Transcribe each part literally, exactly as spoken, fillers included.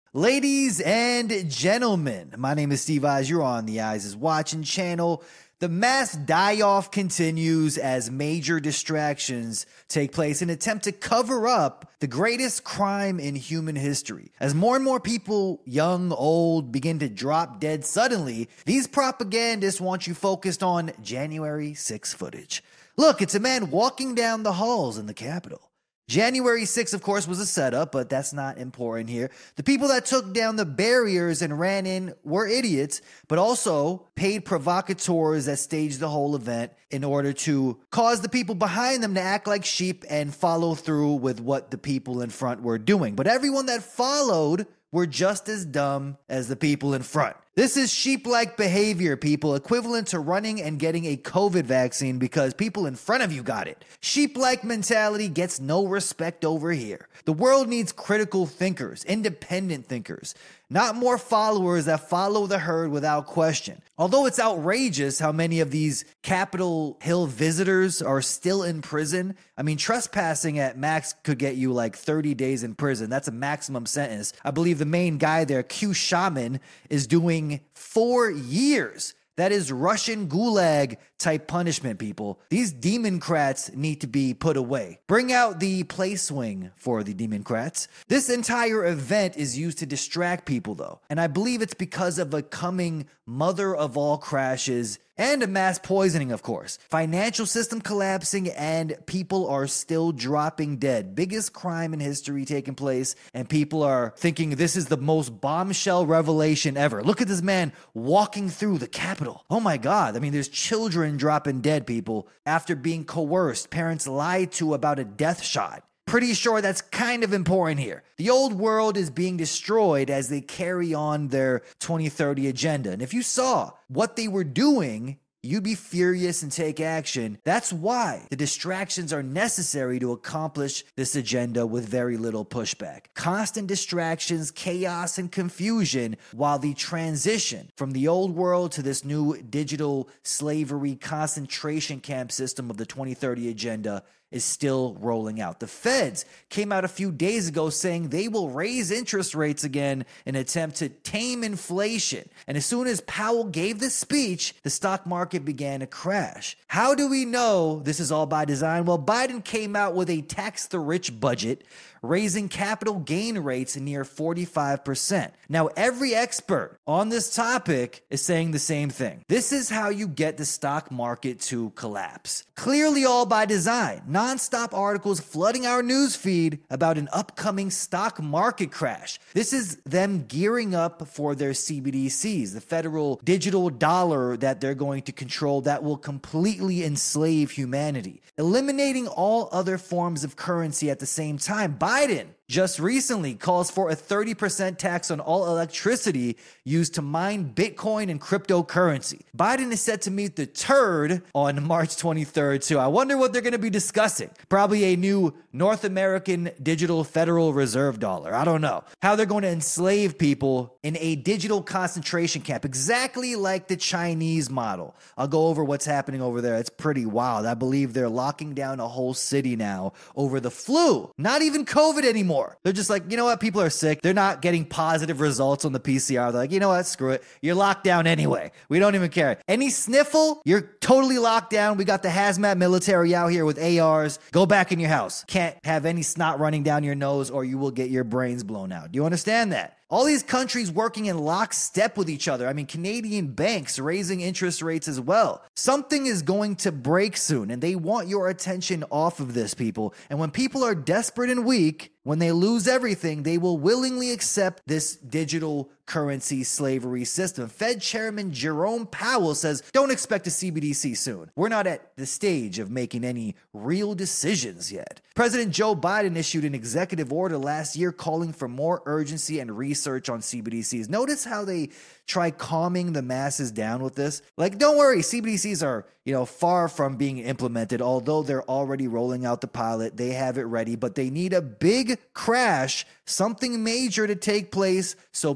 Ladies and gentlemen, my name is Steve Eyes. You're on the Eyes is Watching channel. The mass die-off continues as major distractions take place in an attempt to cover up the greatest crime in human history. As more and more people, young, old, begin to drop dead suddenly, these propagandists want you focused on January sixth footage. Look, it's a man walking down the halls in the Capitol. January sixth, of course, was a setup, but that's not important here. The people that took down the barriers and ran in were idiots, but also paid provocateurs that staged the whole event in order to cause the people behind them to act like sheep and follow through with what the people in front were doing. But everyone that followed were just as dumb as the people in front. This is sheep-like behavior, people, equivalent to running and getting a COVID vaccine because people in front of you got it. Sheep-like mentality gets no respect over here. The world needs critical thinkers, independent thinkers, not more followers that follow the herd without question. Although it's outrageous how many of these Capitol Hill visitors are still in prison. I mean, trespassing at max could get you like thirty days in prison. That's a maximum sentence. I believe the main guy there, Q Shaman, is doing four years. That is Russian gulag type punishment, people. These Democrats need to be put away. Bring out the play swing for the Democrats. This entire event is used to distract people, though. And I believe it's because of a coming mother of all crashes and a mass poisoning, of course. Financial system collapsing and people are still dropping dead. Biggest crime in history taking place, and people are thinking this is the most bombshell revelation ever. Look at this man walking through the Capitol. Oh my God. I mean, there's children dropping dead, people, after being coerced. Parents lied to about a death shot. Pretty sure that's kind of important here. The old world is being destroyed as they carry on their twenty thirty agenda. And if you saw what they were doing, you'd be furious and take action. That's why the distractions are necessary to accomplish this agenda with very little pushback. Constant distractions, chaos, and confusion while the transition from the old world to this new digital slavery concentration camp system of the twenty thirty agenda is still rolling out. The Feds came out a few days ago saying they will raise interest rates again in an attempt to tame inflation. And as soon as Powell gave this speech, the stock market began to crash. How do we know this is all by design? Well, Biden came out with a tax the rich budget, raising capital gain rates near forty-five percent. Now, every expert on this topic is saying the same thing. This is how you get the stock market to collapse. Clearly all by design. Non-stop articles flooding our news feed about an upcoming stock market crash. This is them gearing up for their C B D Cs, the federal digital dollar that they're going to control that will completely enslave humanity, eliminating all other forms of currency at the same time. Biden just recently calls for a thirty percent tax on all electricity used to mine Bitcoin and cryptocurrency. Biden is set to meet the turd on March twenty-third, too. I wonder what they're going to be discussing. Probably a new North American digital Federal Reserve dollar. I don't know. How they're going to enslave people in a digital concentration camp, exactly like the Chinese model. I'll go over what's happening over there. It's pretty wild. I believe they're locking down a whole city now over the flu. Not even COVID anymore. They're just like, you know what? People are sick. They're not getting positive results on the P C R. They're like, you know what? Screw it. You're locked down anyway. We don't even care. Any sniffle, you're totally locked down. We got the hazmat military out here with A Rs. Go back in your house. Can't have any snot running down your nose or you will get your brains blown out. Do you understand that? All these countries working in lockstep with each other. I mean, Canadian banks raising interest rates as well. Something is going to break soon, and they want your attention off of this, people. And when people are desperate and weak, when they lose everything, they will willingly accept this digital currency slavery system. Fed Chairman Jerome Powell says, don't expect a C B D C soon. We're not at the stage of making any real decisions yet. President Joe Biden issued an executive order last year calling for more urgency and research on C B D Cs. Notice how they try calming the masses down with this. Like, don't worry, C B D Cs are, you know, far from being implemented, although they're already rolling out the pilot. They have it ready, but they need a big crash, something major to take place so people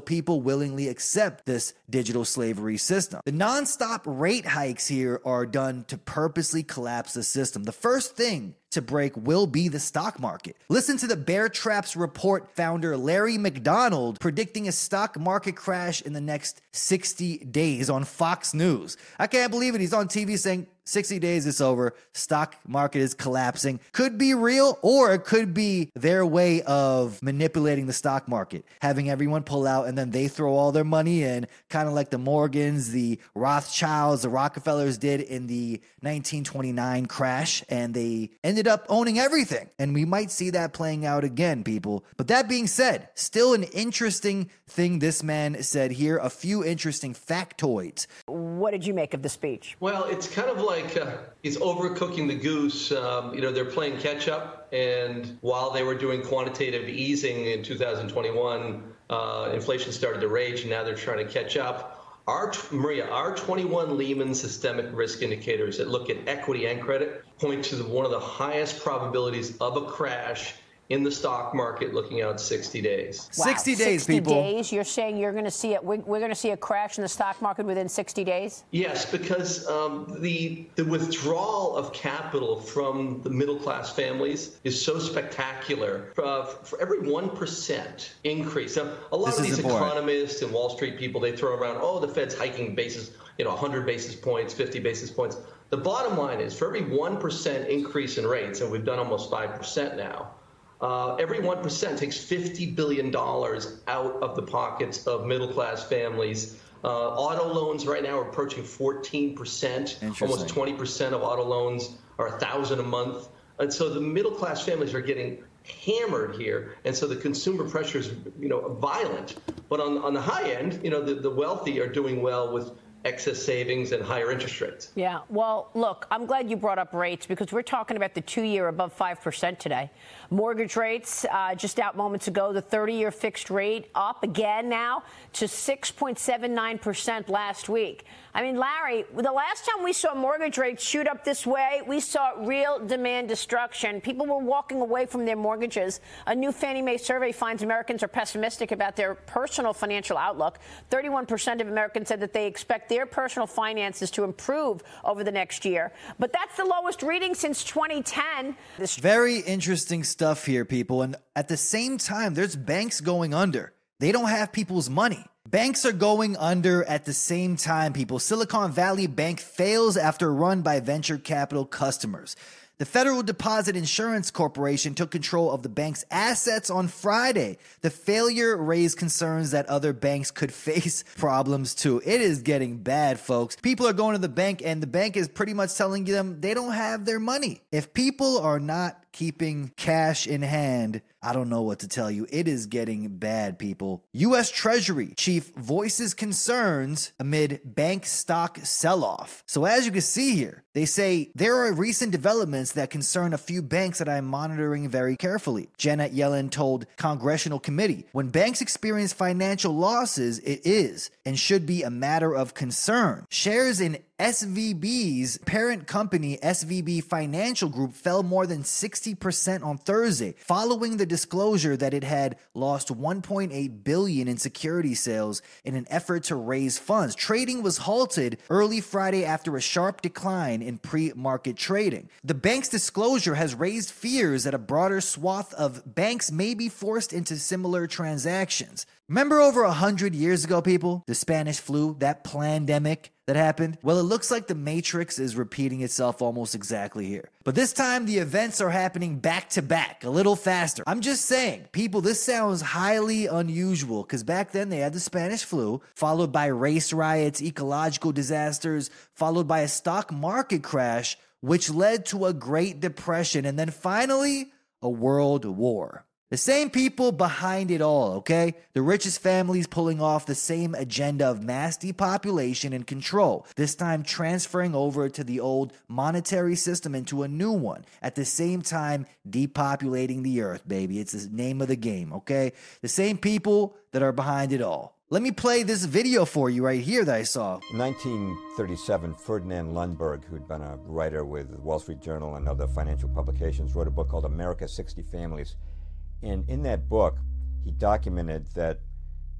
willingly accept this digital slavery system. The nonstop rate hikes here are done to purposely collapse the system. The first thing to break will be the stock market. Listen to the Bear Traps Report founder Larry McDonald predicting a stock market crash in the next sixty days on Fox News. I can't believe it. He's on T V saying sixty days it's over. Stock market is collapsing. Could be real, or it could be their way of manipulating the stock market, having everyone pull out and then they throw all their money in, kind of like the Morgans, the Rothschilds, the Rockefellers did in the nineteen twenty-nine crash, and they ended up owning everything. And we might see that playing out again, people. But that being said, still an interesting thing this man said here. A few interesting factoids. What did you make of the speech? Well, it's kind of like uh, he's overcooking the goose. Um, you know, they're playing catch up. And while they were doing quantitative easing in two thousand twenty-one, uh, inflation started to rage, and now they're trying to catch up. Our, Maria, our twenty-one Lehman systemic risk indicators that look at equity and credit point to the, one of the highest probabilities of a crash in the stock market looking out sixty days. Wow. sixty days, sixty people. days? You're saying you're going to see it? We're, we're going to see a crash in the stock market within sixty days? Yes, because um, the the withdrawal of capital from the middle class families is so spectacular. Uh, for every one percent increase, now, a lot This of is these important. economists and Wall Street people, they throw around, oh, the Fed's hiking basis, you know, one hundred basis points, fifty basis points. The bottom line is, for every one percent increase in rates, and we've done almost five percent now, Uh, every one percent takes fifty billion dollars out of the pockets of middle-class families. Uh, auto loans right now are approaching fourteen percent. Almost twenty percent of auto loans are one thousand dollars a month. And so the middle-class families are getting hammered here. And so the consumer pressure is, you know, violent. But on, on the high end, you know, the, the wealthy are doing well with excess savings and higher interest rates. Yeah. Well, look, I'm glad you brought up rates, because we're talking about the two-year above five percent today. Mortgage rates uh, just out moments ago, the thirty-year fixed rate up again now to six point seven nine percent last week. I mean, Larry, the last time we saw mortgage rates shoot up this way, we saw real demand destruction. People were walking away from their mortgages. A new Fannie Mae survey finds Americans are pessimistic about their personal financial outlook. thirty-one percent of Americans said that they expect their personal finances to improve over the next year. But that's the lowest reading since twenty ten. This- Very interesting stuff here, people. And at the same time, there's banks going under. They don't have people's money. Banks are going under at the same time, people. Silicon Valley Bank fails after a run by venture capital customers. The Federal Deposit Insurance Corporation took control of the bank's assets on Friday. The failure raised concerns that other banks could face problems too. It is getting bad, folks. People are going to the bank, and the bank is pretty much telling them they don't have their money. If people are not keeping cash in hand, I don't know what to tell you. It is getting bad, people. U S Treasury chief voices concerns amid bank stock sell-off. So as you can see here, they say there are recent developments that concern a few banks that I'm monitoring very carefully. Janet Yellen told Congressional Committee, when banks experience financial losses, it is and should be a matter of concern. Shares in S V B's parent company, S V B Financial Group, fell more than sixty percent on Thursday, following the disclosure that it had lost one point eight billion dollars in security sales in an effort to raise funds. Trading was halted early Friday after a sharp decline in pre-market trading. The bank's disclosure has raised fears that a broader swath of banks may be forced into similar transactions. Remember over a hundred years ago, people, the Spanish flu, that plandemic that happened? Well, it looks like the Matrix is repeating itself almost exactly here. But this time, the events are happening back to back, a little faster. I'm just saying, people, this sounds highly unusual, because back then they had the Spanish flu, followed by race riots, ecological disasters, followed by a stock market crash, which led to a Great Depression, and then finally, a world war. The same people behind it all, okay? The richest families pulling off the same agenda of mass depopulation and control, this time transferring over to the old monetary system into a new one, at the same time depopulating the earth, baby. It's the name of the game, okay? The same people that are behind it all. Let me play this video for you right here that I saw. In nineteen thirty-seven, Ferdinand Lundberg, who'd been a writer with the Wall Street Journal and other financial publications, wrote a book called America's sixty Families. And in that book, he documented that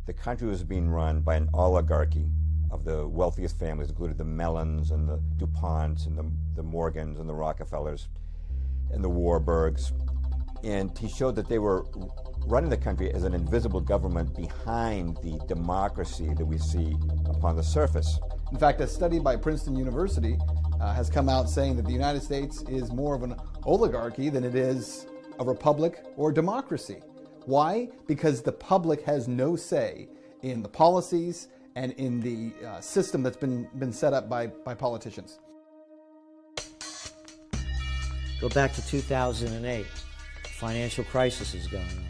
the country was being run by an oligarchy of the wealthiest families, including the Mellons and the DuPonts and the, the Morgans and the Rockefellers and the Warburgs. And he showed that they were running the country as an invisible government behind the democracy that we see upon the surface. In fact, a study by Princeton University uh, has come out saying that the United States is more of an oligarchy than it is a republic or democracy. Why? Because the public has no say in the policies and in the uh, system that's been, been set up by, by politicians. Go back to two thousand eight. Financial crisis is going on.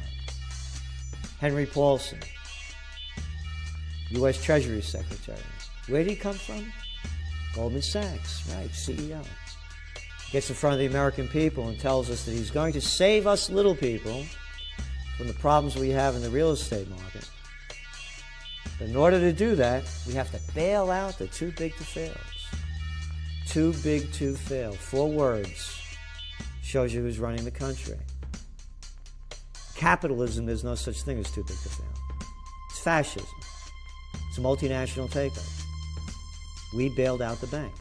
Henry Paulson, U S Treasury Secretary. Where did he come from? Goldman Sachs, right, C E O. Gets in front of the American people and tells us that he's going to save us little people from the problems we have in the real estate market. But in order to do that, we have to bail out the too big to fails. Too big to fail. Four words. Shows you who's running the country. Capitalism, there's no such thing as too big to fail. It's fascism. It's a multinational takeover. We bailed out the banks.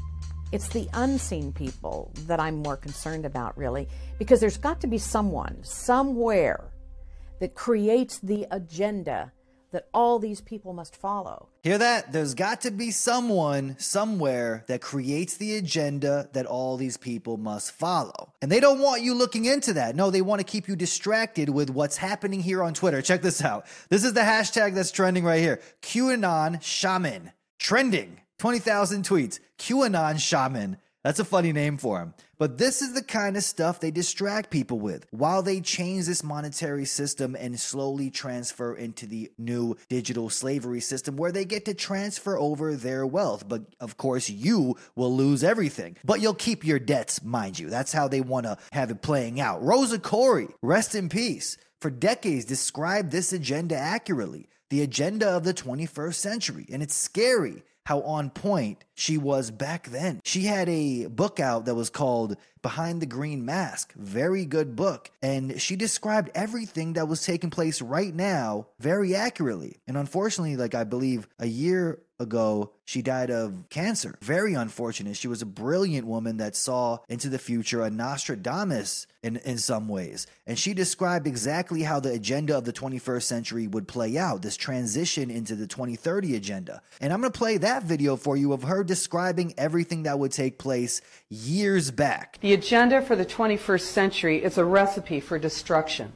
It's the unseen people that I'm more concerned about, really, because there's got to be someone, somewhere, that creates the agenda that all these people must follow. Hear that? There's got to be someone somewhere that creates the agenda that all these people must follow. And they don't want you looking into that. No, they want to keep you distracted with what's happening here on Twitter. Check this out. This is the hashtag that's trending right here. QAnon Shaman. Trending. twenty thousand tweets. QAnon Shaman. That's a funny name for him. But this is the kind of stuff they distract people with while they change this monetary system and slowly transfer into the new digital slavery system where they get to transfer over their wealth. But of course, you will lose everything. But you'll keep your debts, mind you. That's how they want to have it playing out. Rosa Koire, rest in peace, for decades described this agenda accurately. The agenda of the twenty-first century. And it's scary how on point she was back then. She had a book out that was called Behind the Green Mask. Very good book. And she described everything that was taking place right now very accurately. And unfortunately, like I believe a year ago, she died of cancer. Very unfortunate. She was a brilliant woman that saw into the future, a Nostradamus in, in some ways. And she described exactly how the agenda of the twenty-first century would play out, this transition into the twenty thirty agenda. And I'm going to play that video for you of her describing everything that would take place years back. The agenda for the twenty-first century is a recipe for destruction.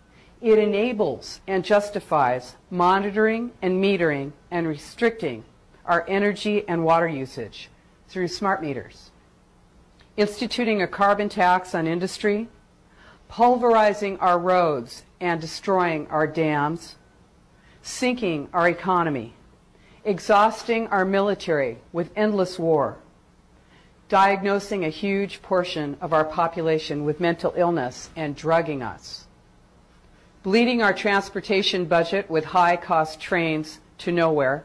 It enables and justifies monitoring and metering and restricting our energy and water usage through smart meters, instituting a carbon tax on industry, pulverizing our roads and destroying our dams, sinking our economy, exhausting our military with endless war, diagnosing a huge portion of our population with mental illness and drugging us, bleeding our transportation budget with high-cost trains to nowhere,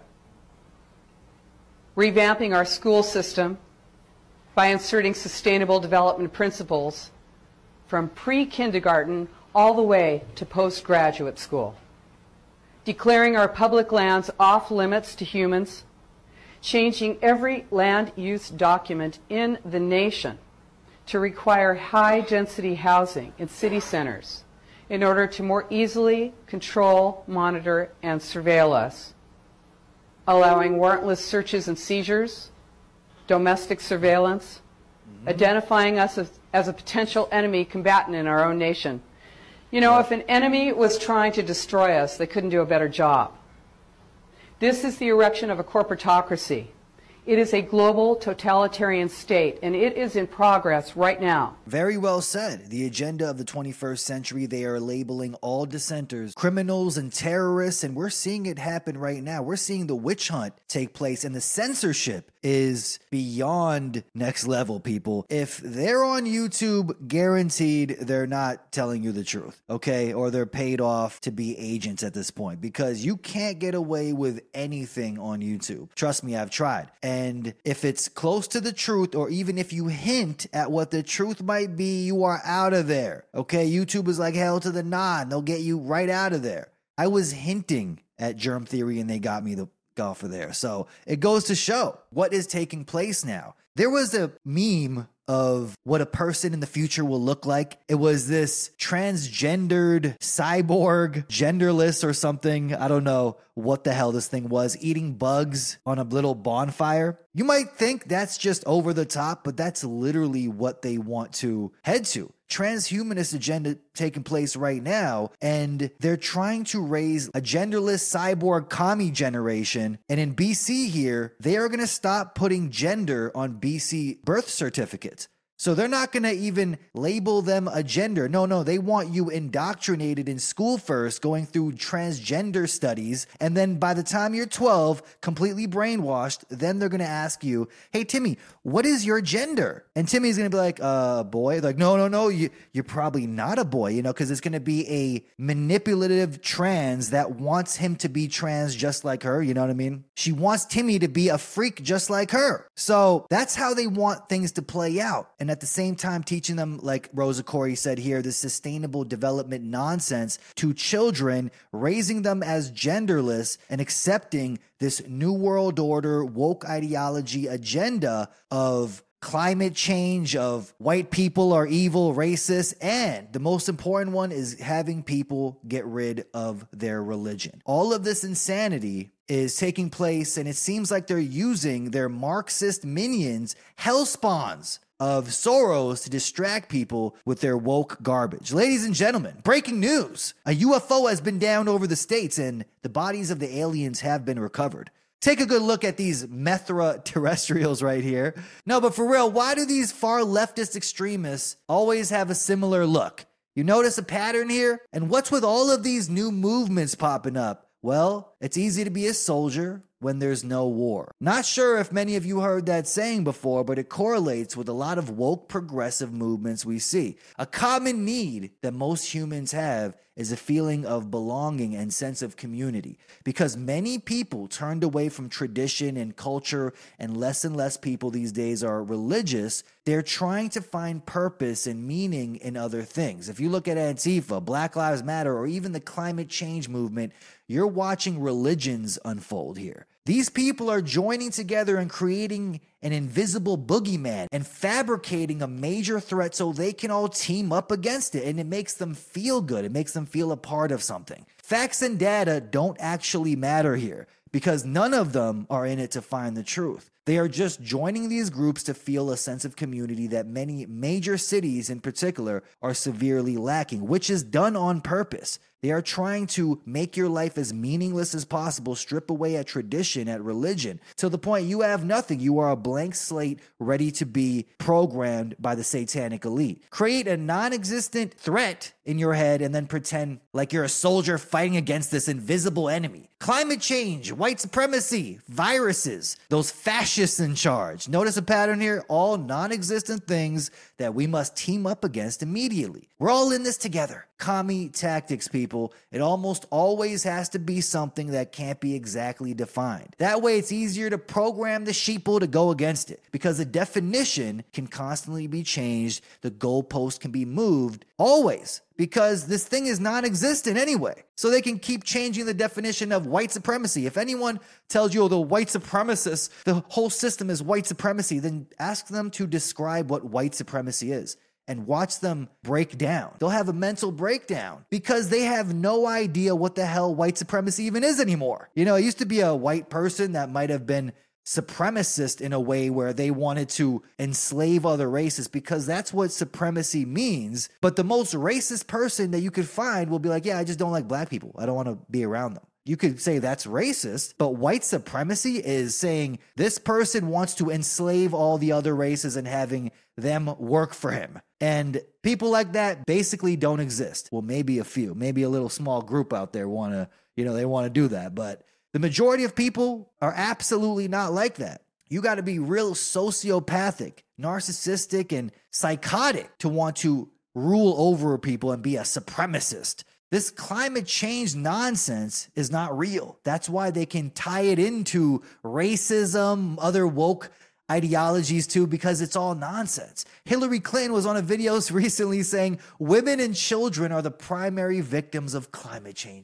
revamping our school system by inserting sustainable development principles from pre-kindergarten all the way to postgraduate school, declaring our public lands off limits to humans, changing every land use document in the nation to require high-density housing in city centers in order to more easily control, monitor, and surveil us, allowing warrantless searches and seizures, domestic surveillance, mm-hmm. identifying us as, as a potential enemy combatant in our own nation. You know, if an enemy was trying to destroy us, they couldn't do a better job. This is the erection of a corporatocracy. It is a global totalitarian state, and it is in progress right now. Very well said. The agenda of the twenty-first century, they are labeling all dissenters criminals and terrorists, and we're seeing it happen right now. We're seeing the witch hunt take place, and the censorship is beyond next level, people. If they're on YouTube, guaranteed they're not telling you the truth, okay? Or they're paid off to be agents at this point, because you can't get away with anything on YouTube. Trust me, I've tried. And if it's close to the truth, or even if you hint at what the truth might be, you are out of there, okay? YouTube is like hell to the nod. They'll get you right out of there. I was hinting at germ theory and they got me the golfer there. So it goes to show what is taking place now. There was a meme of what a person in the future will look like. It was this transgendered cyborg, genderless or something. I don't know what the hell this thing was, eating bugs on a little bonfire. You might think that's just over the top, but that's literally what they want to head to. Transhumanist agenda taking place right now, and they're trying to raise a genderless cyborg commie generation. And in B C here, they are going to stop putting gender on B C birth certificates. So they're not going to even label them a gender. No, no, they want you indoctrinated in school first, going through transgender studies. And then by the time you're twelve, completely brainwashed, then they're going to ask you, hey, Timmy, what is your gender? And Timmy's going to be like, uh, boy. Like, no, no, no, you, you're probably not a boy, you know, because it's going to be a manipulative trans that wants him to be trans just like her. You know what I mean? She wants Timmy to be a freak just like her. So that's how they want things to play out. And at the same time, teaching them, like Rosa Koire said here, the sustainable development nonsense to children, raising them as genderless and accepting this new world order, woke ideology agenda of climate change, of white people are evil, racist, and the most important one is having people get rid of their religion. All of this insanity is taking place, and it seems like they're using their Marxist minions, hellspawns of Soros, to distract people with their woke garbage. Ladies and gentlemen, breaking news. A U F O has been down over the states and the bodies of the aliens have been recovered. Take a good look at these Methra terrestrials right here. No, but for real, why do these far leftist extremists always have a similar look? You notice a pattern here? And what's with all of these new movements popping up? Well, it's easy to be a soldier when there's no war. Not sure if many of you heard that saying before, but it correlates with a lot of woke progressive movements we see. A common need that most humans have is a feeling of belonging and sense of community. Because many people turned away from tradition and culture, and less and less people these days are religious, they're trying to find purpose and meaning in other things. If you look at Antifa, Black Lives Matter, or even the climate change movement, you're watching religions unfold here. These people are joining together and creating an invisible boogeyman and fabricating a major threat so they can all team up against it. And it makes them feel good. It makes them feel a part of something. Facts and data don't actually matter here because none of them are in it to find the truth. They are just joining these groups to feel a sense of community that many major cities in particular are severely lacking, which is done on purpose. They are trying to make your life as meaningless as possible, strip away at tradition, at religion, to the point you have nothing. You are a blank slate ready to be programmed by the satanic elite. Create a non-existent threat in your head and then pretend like you're a soldier fighting against this invisible enemy. Climate change, white supremacy, viruses, those fascists in charge. Notice a pattern here? All non-existent things that we must team up against immediately. We're all in this together. Commie tactics, people. It almost always has to be something that can't be exactly defined. That way it's easier to program the sheeple to go against it because the definition can constantly be changed. The goalpost can be moved always because this thing is non-existent anyway. So they can keep changing the definition of white supremacy. If anyone tells you, oh, the white supremacists, the whole system is white supremacy, then ask them to describe what white supremacy is. And watch them break down. They'll have a mental breakdown because they have no idea what the hell white supremacy even is anymore. You know, it used to be a white person that might have been supremacist in a way where they wanted to enslave other races because that's what supremacy means. But the most racist person that you could find will be like, yeah, I just don't like black people. I don't want to be around them. You could say that's racist, but white supremacy is saying this person wants to enslave all the other races and having them work for him. And people like that basically don't exist. Well, maybe a few, maybe a little small group out there want to, you know, they want to do that. But the majority of people are absolutely not like that. You got to be real sociopathic, narcissistic, and psychotic to want to rule over people and be a supremacist. This climate change nonsense is not real. That's why they can tie it into racism, other woke ideologies too, because it's all nonsense. Hillary Clinton was on a video recently saying women and children are the primary victims of climate change.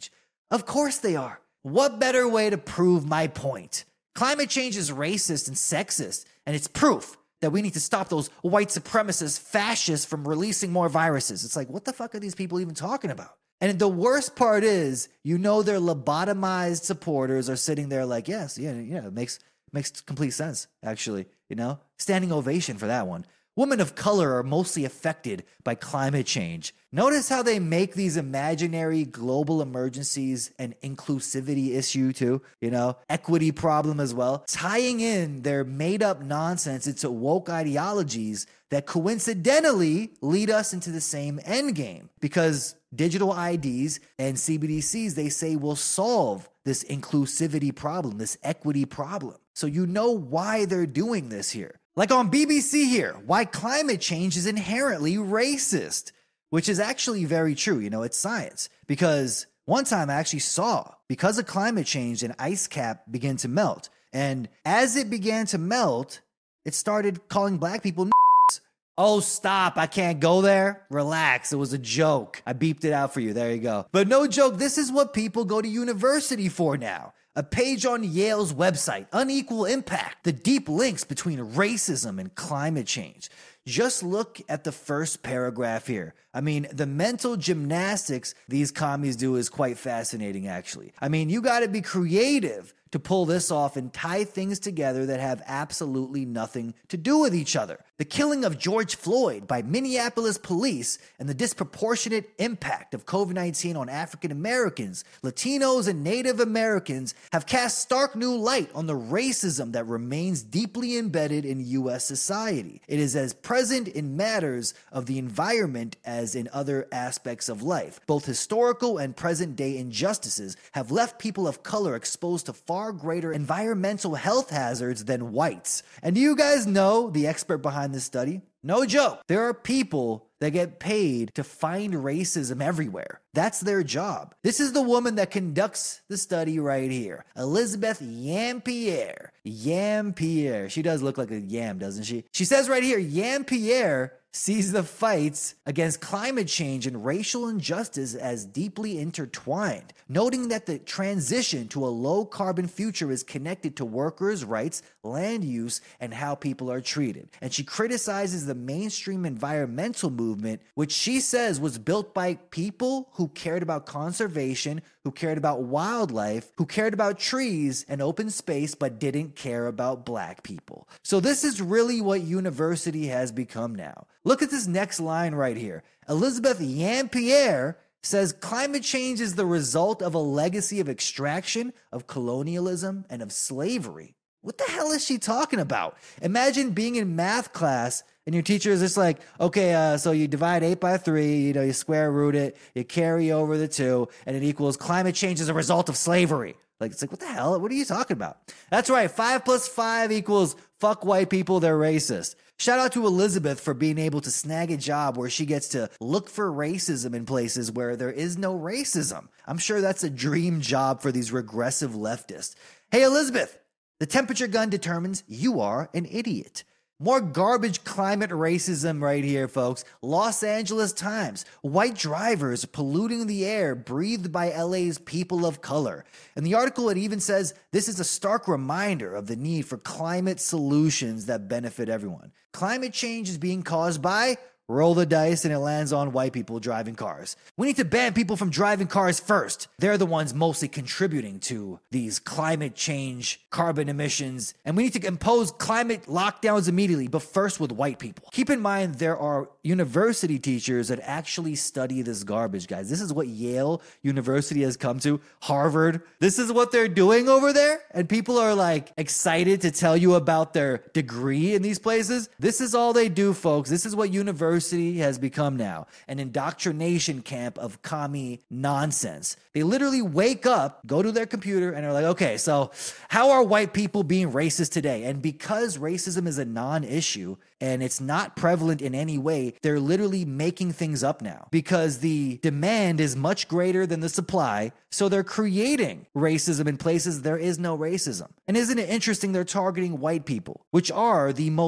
Of course they are. What better way to prove my point? Climate change is racist and sexist, and it's proof that we need to stop those white supremacist fascists from releasing more viruses. It's like, what the fuck are these people even talking about? And the worst part is, you know, their lobotomized supporters are sitting there like, yes, yeah, yeah, it makes, makes complete sense, actually, you know? Standing ovation for that one. Women of color are mostly affected by climate change. Notice how they make these imaginary global emergencies an inclusivity issue too, you know, equity problem as well, tying in their made up nonsense into woke ideologies that coincidentally lead us into the same end game, because digital I Ds and C B D Cs, they say, will solve this inclusivity problem, this equity problem. So you know why they're doing this here. Like on B B C here, why climate change is inherently racist, which is actually very true. You know, it's science. Because one time I actually saw, because of climate change, an ice cap began to melt. And as it began to melt, it started calling black people n***s. Oh, stop. I can't go there. Relax. It was a joke. I beeped it out for you. There you go. But no joke. This is what people go to university for now. A page on Yale's website, Unequal Impact, the deep links between racism and climate change. Just look at the first paragraph here. I mean, the mental gymnastics these commies do is quite fascinating, actually. I mean, you got to be creative to pull this off and tie things together that have absolutely nothing to do with each other. The killing of George Floyd by Minneapolis police and the disproportionate impact of COVID nineteen on African Americans, Latinos, and Native Americans have cast stark new light on the racism that remains deeply embedded in U S society. It is as present in matters of the environment as in other aspects of life. Both historical and present-day injustices have left people of color exposed to far greater environmental health hazards than whites. And do you guys know the expert behind this study? No joke. There are people that get paid to find racism everywhere. That's their job. This is the woman that conducts the study right here. Elizabeth Yampierre. Yampierre. She does look like a yam, doesn't she? She says right here, Yampierre sees the fights against climate change and racial injustice as deeply intertwined, noting that the transition to a low-carbon future is connected to workers' rights, land use, and how people are treated. And she criticizes the mainstream environmental movement, which she says was built by people who cared about conservation, who cared about wildlife, who cared about trees and open space, but didn't care about black people. So this is really what university has become now. Look at this next line right here. Elizabeth Yampierre says climate change is the result of a legacy of extraction, of colonialism, and of slavery. What the hell is she talking about? Imagine being in math class and your teacher is just like, okay, uh, so you divide eight by three, you know, you square root it, you carry over the two, and it equals climate change as a result of slavery. Like, it's like, what the hell? What are you talking about? That's right. Five plus five equals fuck white people. They're racist. Shout out to Elizabeth for being able to snag a job where she gets to look for racism in places where there is no racism. I'm sure that's a dream job for these regressive leftists. Hey, Elizabeth, the temperature gun determines you are an idiot. More garbage climate racism right here, folks. Los Angeles Times. White drivers polluting the air breathed by L A's people of color. In the article, it even says this is a stark reminder of the need for climate solutions that benefit everyone. Climate change is being caused by... Roll the dice and it lands on white people driving cars. We need to ban people from driving cars first. They're the ones mostly contributing to these climate change, carbon emissions, and we need to impose climate lockdowns immediately, but first with white people. Keep in mind, there are university teachers that actually study this garbage, guys. This is what Yale University has come to, Harvard. This is what they're doing over there, and people are like excited to tell you about their degree in these places. This is all they do, folks. This is what university has become now, an indoctrination camp of commie nonsense. They literally wake up, go to their computer, and are like, okay, so how are white people being racist today? And because racism is a non-issue and it's not prevalent in any way, they're literally making things up now because the demand is much greater than the supply. So they're creating racism in places there is no racism. And isn't it interesting they're targeting white people, which are the most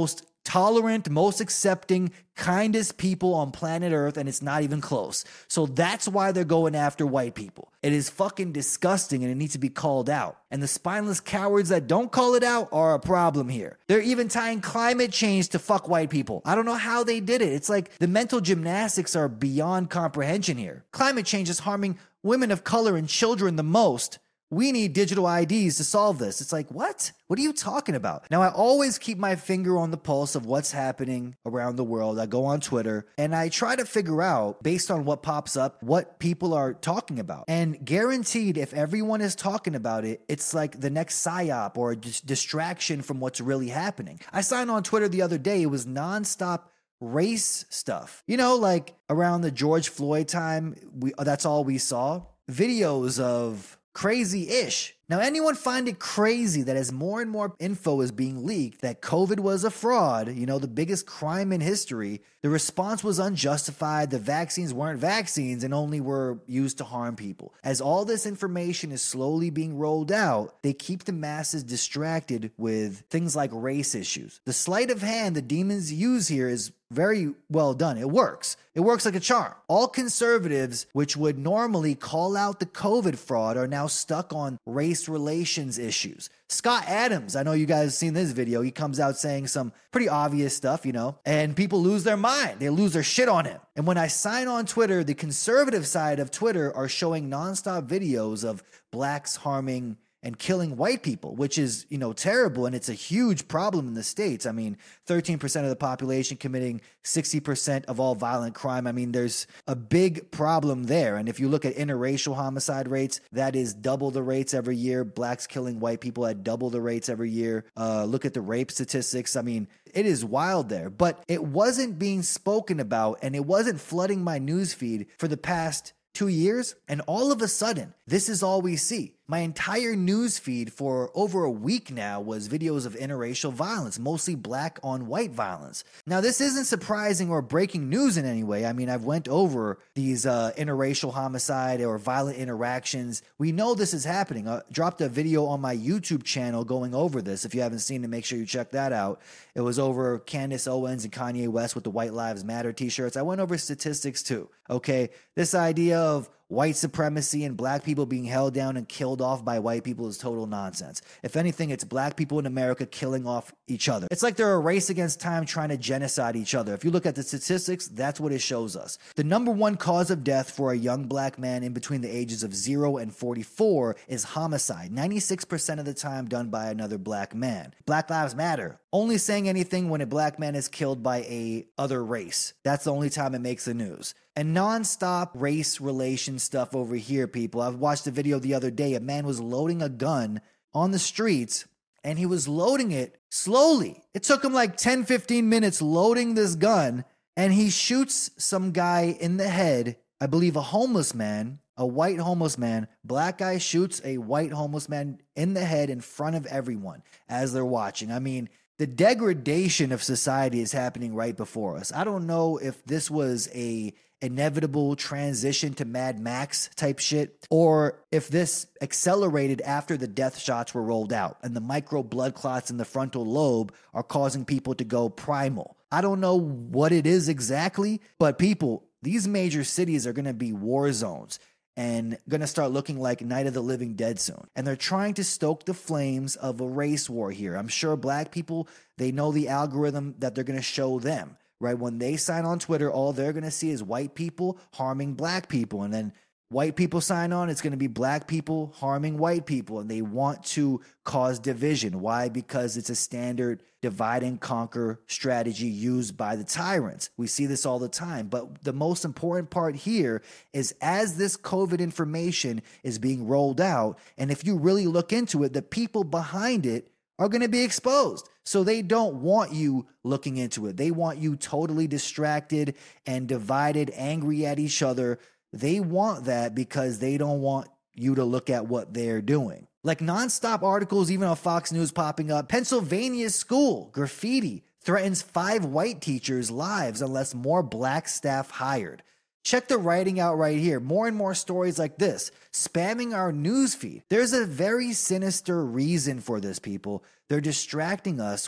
tolerant, most accepting, kindest people on planet Earth, and it's not even close. So that's why they're going after white people. It is fucking disgusting, and it needs to be called out. And the spineless cowards that don't call it out are a problem here. They're even tying climate change to fuck white people. I don't know how they did it. It's like the mental gymnastics are beyond comprehension here. Climate change is harming women of color and children the most. We need digital I Ds to solve this. It's like, what? What are you talking about? Now, I always keep my finger on the pulse of what's happening around the world. I go on Twitter and I try to figure out, based on what pops up, what people are talking about. And guaranteed, if everyone is talking about it, it's like the next psyop or a dis- distraction from what's really happening. I signed on Twitter the other day. It was nonstop race stuff. You know, like around the George Floyd time, we that's all we saw. Videos of crazy-ish. Now, anyone find it crazy that as more and more info is being leaked that COVID was a fraud, you know, the biggest crime in history, the response was unjustified, the vaccines weren't vaccines and only were used to harm people. As all this information is slowly being rolled out, they keep the masses distracted with things like race issues. The sleight of hand the demons use here is very well done. It works. It works like a charm. All conservatives, which would normally call out the COVID fraud, are now stuck on race relations issues. Scott Adams, I know you guys have seen this video. He comes out saying some pretty obvious stuff, you know, and people lose their mind. They lose their shit on him. And when I sign on Twitter, the conservative side of Twitter are showing nonstop videos of blacks harming and killing white people, which is, you know, terrible. And it's a huge problem in the States. I mean, thirteen percent of the population committing sixty percent of all violent crime. I mean, there's a big problem there. And if you look at interracial homicide rates, that is double the rates every year. Blacks killing white people at double the rates every year. Uh, look at the rape statistics. I mean, it is wild there, but it wasn't being spoken about and it wasn't flooding my newsfeed for the past two years. And all of a sudden, this is all we see. My entire news feed for over a week now was videos of interracial violence, mostly black on white violence. Now, this isn't surprising or breaking news in any way. I mean, I've went over these uh, interracial homicide or violent interactions. We know this is happening. I dropped a video on my YouTube channel going over this. If you haven't seen it, make sure you check that out. It was over Candace Owens and Kanye West with the White Lives Matter t-shirts. I went over statistics too, okay? This idea of white supremacy and black people being held down and killed off by white people is total nonsense. If anything, it's black people in America killing off each other. It's like they're a race against time trying to genocide each other. If you look at the statistics, that's what it shows us. The number one cause of death for a young black man in between the ages of zero and forty-four is homicide, ninety-six percent of the time done by another black man. Black Lives Matter, only saying anything when a black man is killed by a other race. That's the only time it makes the news. And nonstop race relation stuff over here, people. I've watched a video the other day. A man was loading a gun on the streets, and he was loading it slowly. It took him like ten, fifteen minutes loading this gun, and he shoots some guy in the head, I believe a homeless man, a white homeless man. Black guy shoots a white homeless man in the head in front of everyone as they're watching. I mean, the degradation of society is happening right before us. I don't know if this was a inevitable transition to Mad Max type shit, or if this accelerated after the death shots were rolled out and the micro blood clots in the frontal lobe are causing people to go primal. I don't know what it is exactly, but people, these major cities are going to be war zones and going to start looking like Night of the Living Dead soon. And they're trying to stoke the flames of a race war here. I'm sure black people, they know the algorithm that they're going to show them. Right? When they sign on Twitter, all they're going to see is white people harming black people. And then white people sign on, it's going to be black people harming white people. And they want to cause division. Why? Because it's a standard divide and conquer strategy used by the tyrants. We see this all the time. But the most important part here is as this COVID information is being rolled out, and if you really look into it, the people behind it are going to be exposed. So they don't want you looking into it. They want you totally distracted and divided, angry at each other. They want that because they don't want you to look at what they're doing. Like nonstop articles, even on Fox News popping up. Pennsylvania school graffiti threatens five white teachers' lives unless more black staff hired. Check the writing out right here. More and more stories like this, spamming our newsfeed. There's a very sinister reason for this, people. They're distracting us with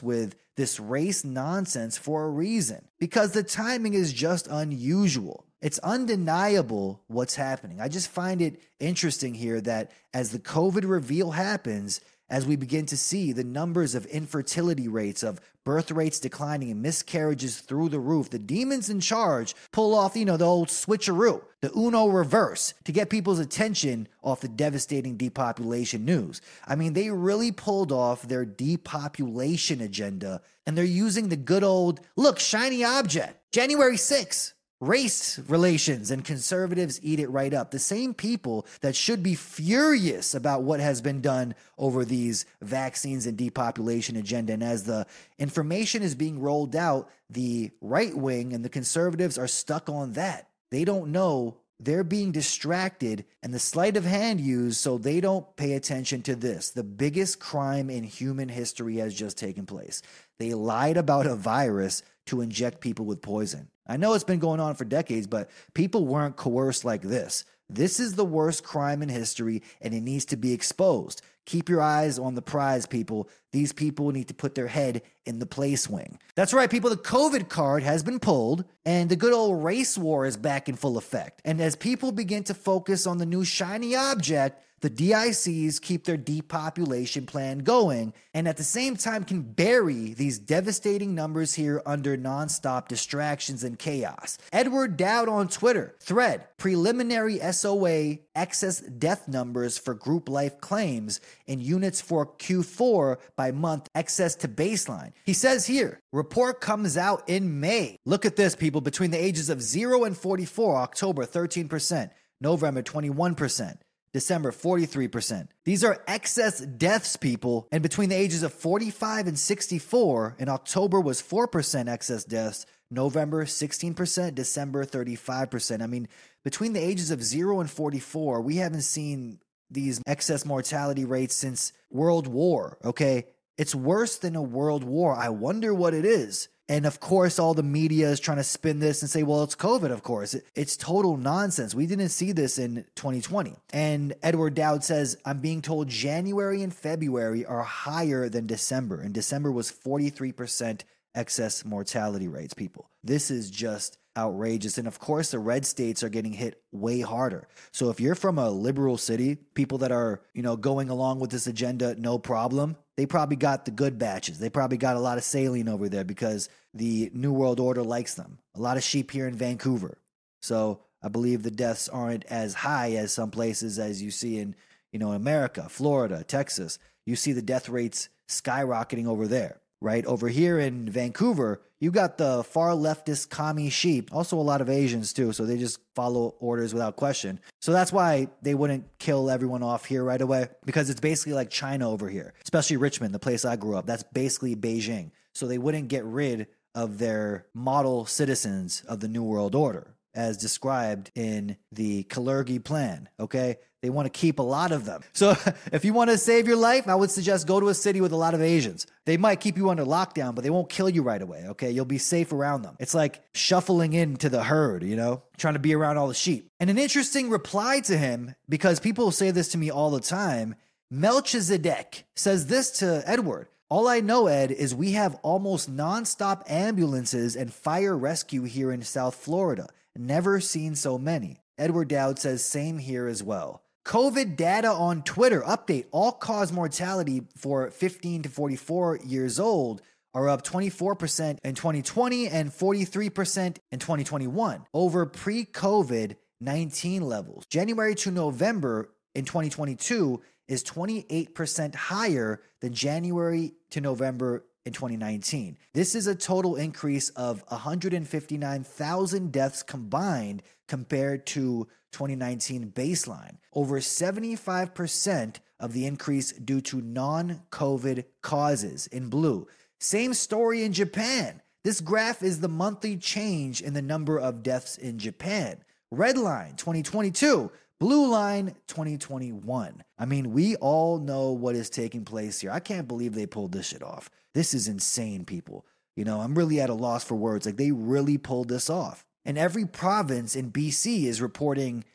this race nonsense for a reason, because the timing is just unusual. It's undeniable what's happening. I just find it interesting here that as the COVID reveal happens, as we begin to see the numbers of infertility rates, of birth rates declining and miscarriages through the roof, the demons in charge pull off, you know, the old switcheroo, the Uno reverse to get people's attention off the devastating depopulation news. I mean, they really pulled off their depopulation agenda, and they're using the good old, look, shiny object, January sixth. Race relations, and conservatives eat it right up. The same people that should be furious about what has been done over these vaccines and depopulation agenda. And as the information is being rolled out, the right wing and the conservatives are stuck on that. They don't know. They're being distracted and the sleight of hand used so they don't pay attention to this. The biggest crime in human history has just taken place. They lied about a virus to inject people with poison. I know it's been going on for decades, but people weren't coerced like this. This is the worst crime in history, and it needs to be exposed. Keep your eyes on the prize, people. These people need to put their head in the play swing. That's right, people. The COVID card has been pulled, and the good old race war is back in full effect. And as people begin to focus on the new shiny object, the D I Cs keep their depopulation plan going, and at the same time can bury these devastating numbers here under nonstop distractions and chaos. Edward Dowd on Twitter, thread, preliminary S O A excess death numbers for group life claims in units for Q four by month excess to baseline. He says here, report comes out in May. Look at this, people. Between the ages of zero and forty-four, October thirteen percent, November twenty-one percent. December, forty-three percent. These are excess deaths, people. And between the ages of forty-five and sixty-four, in October was four percent excess deaths, November, sixteen percent, December, thirty-five percent. I mean, between the ages of zero and forty-four, we haven't seen these excess mortality rates since World War, okay? It's worse than a world war. I wonder what it is. And of course, all the media is trying to spin this and say, well, it's COVID, of course. It, it's total nonsense. We didn't see this in twenty twenty. And Edward Dowd says, I'm being told January and February are higher than December. And December was forty-three percent excess mortality rates, people. This is just outrageous. And of course, the red states are getting hit way harder. So if you're from a liberal city, people that are, you know, going along with this agenda, no problem, they probably got the good batches. They probably got a lot of saline over there because the New World Order likes them. A lot of sheep here in Vancouver. So I believe the deaths aren't as high as some places as you see in, you know, America, Florida, Texas. You see the death rates skyrocketing over there, right? Over here in Vancouver, you got the far leftist commie sheep, also a lot of Asians too, so they just follow orders without question. So that's why they wouldn't kill everyone off here right away, because it's basically like China over here, especially Richmond, the place I grew up. That's basically Beijing. So they wouldn't get rid of their model citizens of the New World Order, as described in the Kalergi plan, okay? They want to keep a lot of them. So if you want to save your life, I would suggest go to a city with a lot of Asians. They might keep you under lockdown, but they won't kill you right away, okay? You'll be safe around them. It's like shuffling into the herd, you know, trying to be around all the sheep. And an interesting reply to him, because people say this to me all the time, Melchizedek says this to Edward. All I know, Ed, is we have almost nonstop ambulances and fire rescue here in South Florida. Never seen so many. Edward Dowd says same here as well. COVID data on Twitter. Update. All-cause mortality for fifteen to forty-four years old are up twenty-four percent in twenty twenty and forty-three percent in twenty twenty-one over pre-COVID nineteen levels. January to November in twenty twenty-two is twenty-eight percent higher than January to November in twenty nineteen. This is a total increase of one hundred fifty-nine thousand deaths combined compared to twenty nineteen baseline. Over seventy-five percent of the increase due to non-COVID causes in blue. Same story in Japan. This graph is the monthly change in the number of deaths in Japan. Red line, twenty twenty-two. Blue line, twenty twenty-one. I mean, we all know what is taking place here. I can't believe they pulled this shit off. This is insane, people. You know, I'm really at a loss for words. Like, they really pulled this off. And every province in B C is reporting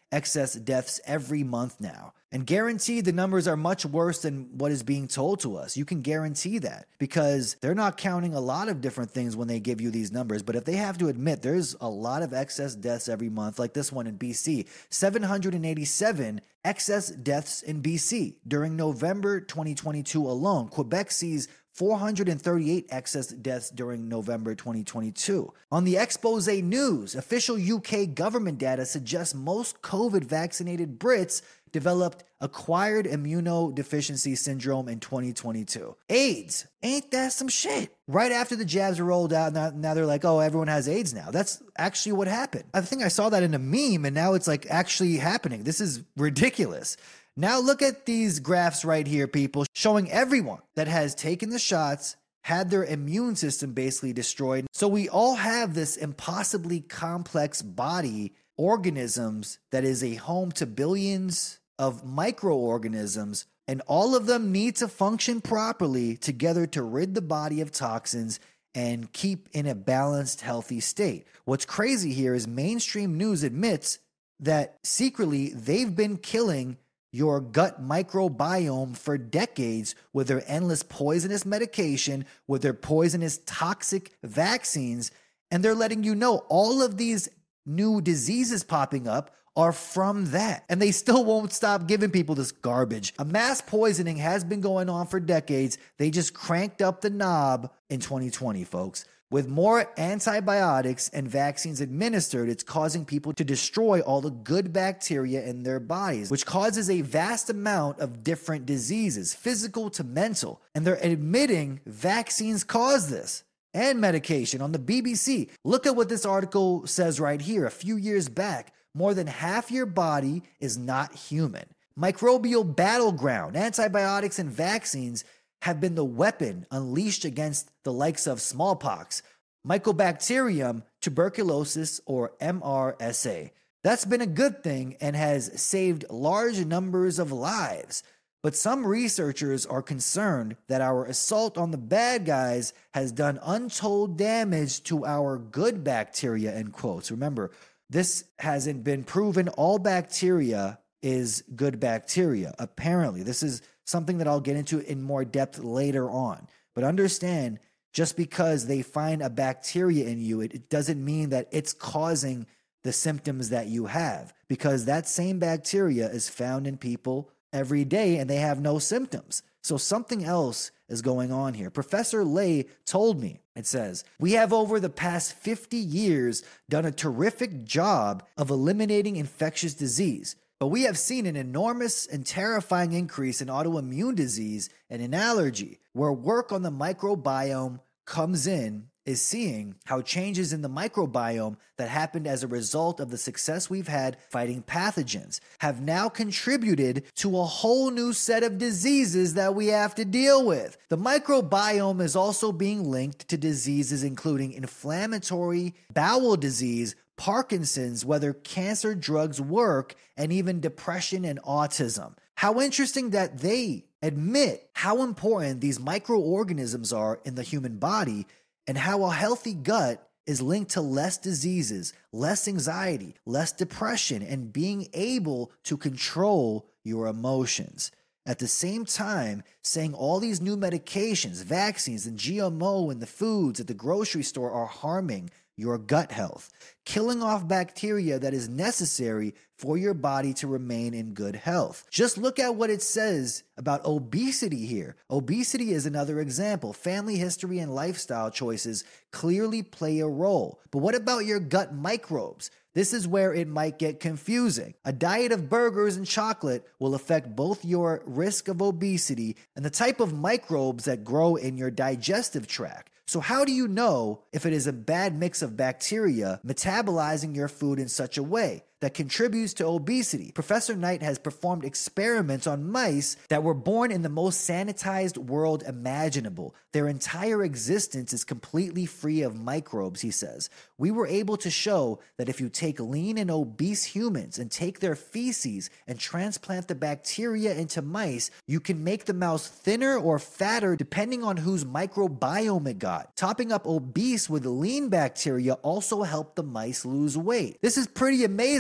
excess deaths every month now. And guaranteed the numbers are much worse than what is being told to us. You can guarantee that because they're not counting a lot of different things when they give you these numbers. But if they have to admit there's a lot of excess deaths every month, like this one in B C, seven hundred eighty-seven excess deaths in B C during November twenty twenty-two alone. Quebec sees four hundred thirty-eight excess deaths during November twenty twenty-two. On the Expose News, official U K government data suggests most COVID-vaccinated Brits developed acquired immunodeficiency syndrome in twenty twenty-two. AIDS, ain't that some shit? Right after the jabs were rolled out, now, now they're like, oh, everyone has AIDS now. That's actually what happened. I think I saw that in a meme, and now it's like actually happening. This is ridiculous. Now look at these graphs right here, people, showing everyone that has taken the shots had their immune system basically destroyed. So we all have this impossibly complex body, organisms that is a home to billions of microorganisms, and all of them need to function properly together to rid the body of toxins and keep in a balanced, healthy state. What's crazy here is mainstream news admits that secretly they've been killing your gut microbiome for decades with their endless poisonous medication, with their poisonous toxic vaccines, and they're letting you know all of these new diseases popping up are from that. And they still won't stop giving people this garbage. A mass poisoning has been going on for decades. They just cranked up the knob in twenty twenty, folks. With more antibiotics and vaccines administered, it's causing people to destroy all the good bacteria in their bodies, which causes a vast amount of different diseases, physical to mental. And they're admitting vaccines cause this. And medication on the B B C. Look at what this article says right here. A few years back, more than half your body is not human. Microbial battleground, antibiotics and vaccines have been the weapon unleashed against the likes of smallpox, Mycobacterium tuberculosis, or M R S A. That's been a good thing and has saved large numbers of lives. But some researchers are concerned that our assault on the bad guys has done untold damage to our good bacteria, in quotes. Remember, this hasn't been proven. All bacteria is good bacteria, apparently. This is something that I'll get into in more depth later on. But understand, just because they find a bacteria in you, it, it doesn't mean that it's causing the symptoms that you have, because that same bacteria is found in people every day and they have no symptoms. So something else is going on here. Professor Lay told me, it says, we have over the past fifty years done a terrific job of eliminating infectious disease, but we have seen an enormous and terrifying increase in autoimmune disease and in allergy. Where work on the microbiome comes in is seeing how changes in the microbiome that happened as a result of the success we've had fighting pathogens have now contributed to a whole new set of diseases that we have to deal with. The microbiome is also being linked to diseases including inflammatory bowel disease, Parkinson's, whether cancer drugs work, and even depression and autism. How interesting that they admit how important these microorganisms are in the human body, and how a healthy gut is linked to less diseases, less anxiety, less depression, and being able to control your emotions. At the same time, saying all these new medications, vaccines, and G M O in the foods at the grocery store are harming your gut health, killing off bacteria that is necessary for your body to remain in good health. Just look at what it says about obesity here. Obesity is another example. Family history and lifestyle choices clearly play a role. But what about your gut microbes? This is where it might get confusing. A diet of burgers and chocolate will affect both your risk of obesity and the type of microbes that grow in your digestive tract. So how do you know if it is a bad mix of bacteria metabolizing your food in such a way that contributes to obesity? Professor Knight has performed experiments on mice that were born in the most sanitized world imaginable. Their entire existence is completely free of microbes, he says. We were able to show that if you take lean and obese humans and take their feces and transplant the bacteria into mice, you can make the mouse thinner or fatter depending on whose microbiome it got. Topping up obese with lean bacteria also helped the mice lose weight. This is pretty amazing.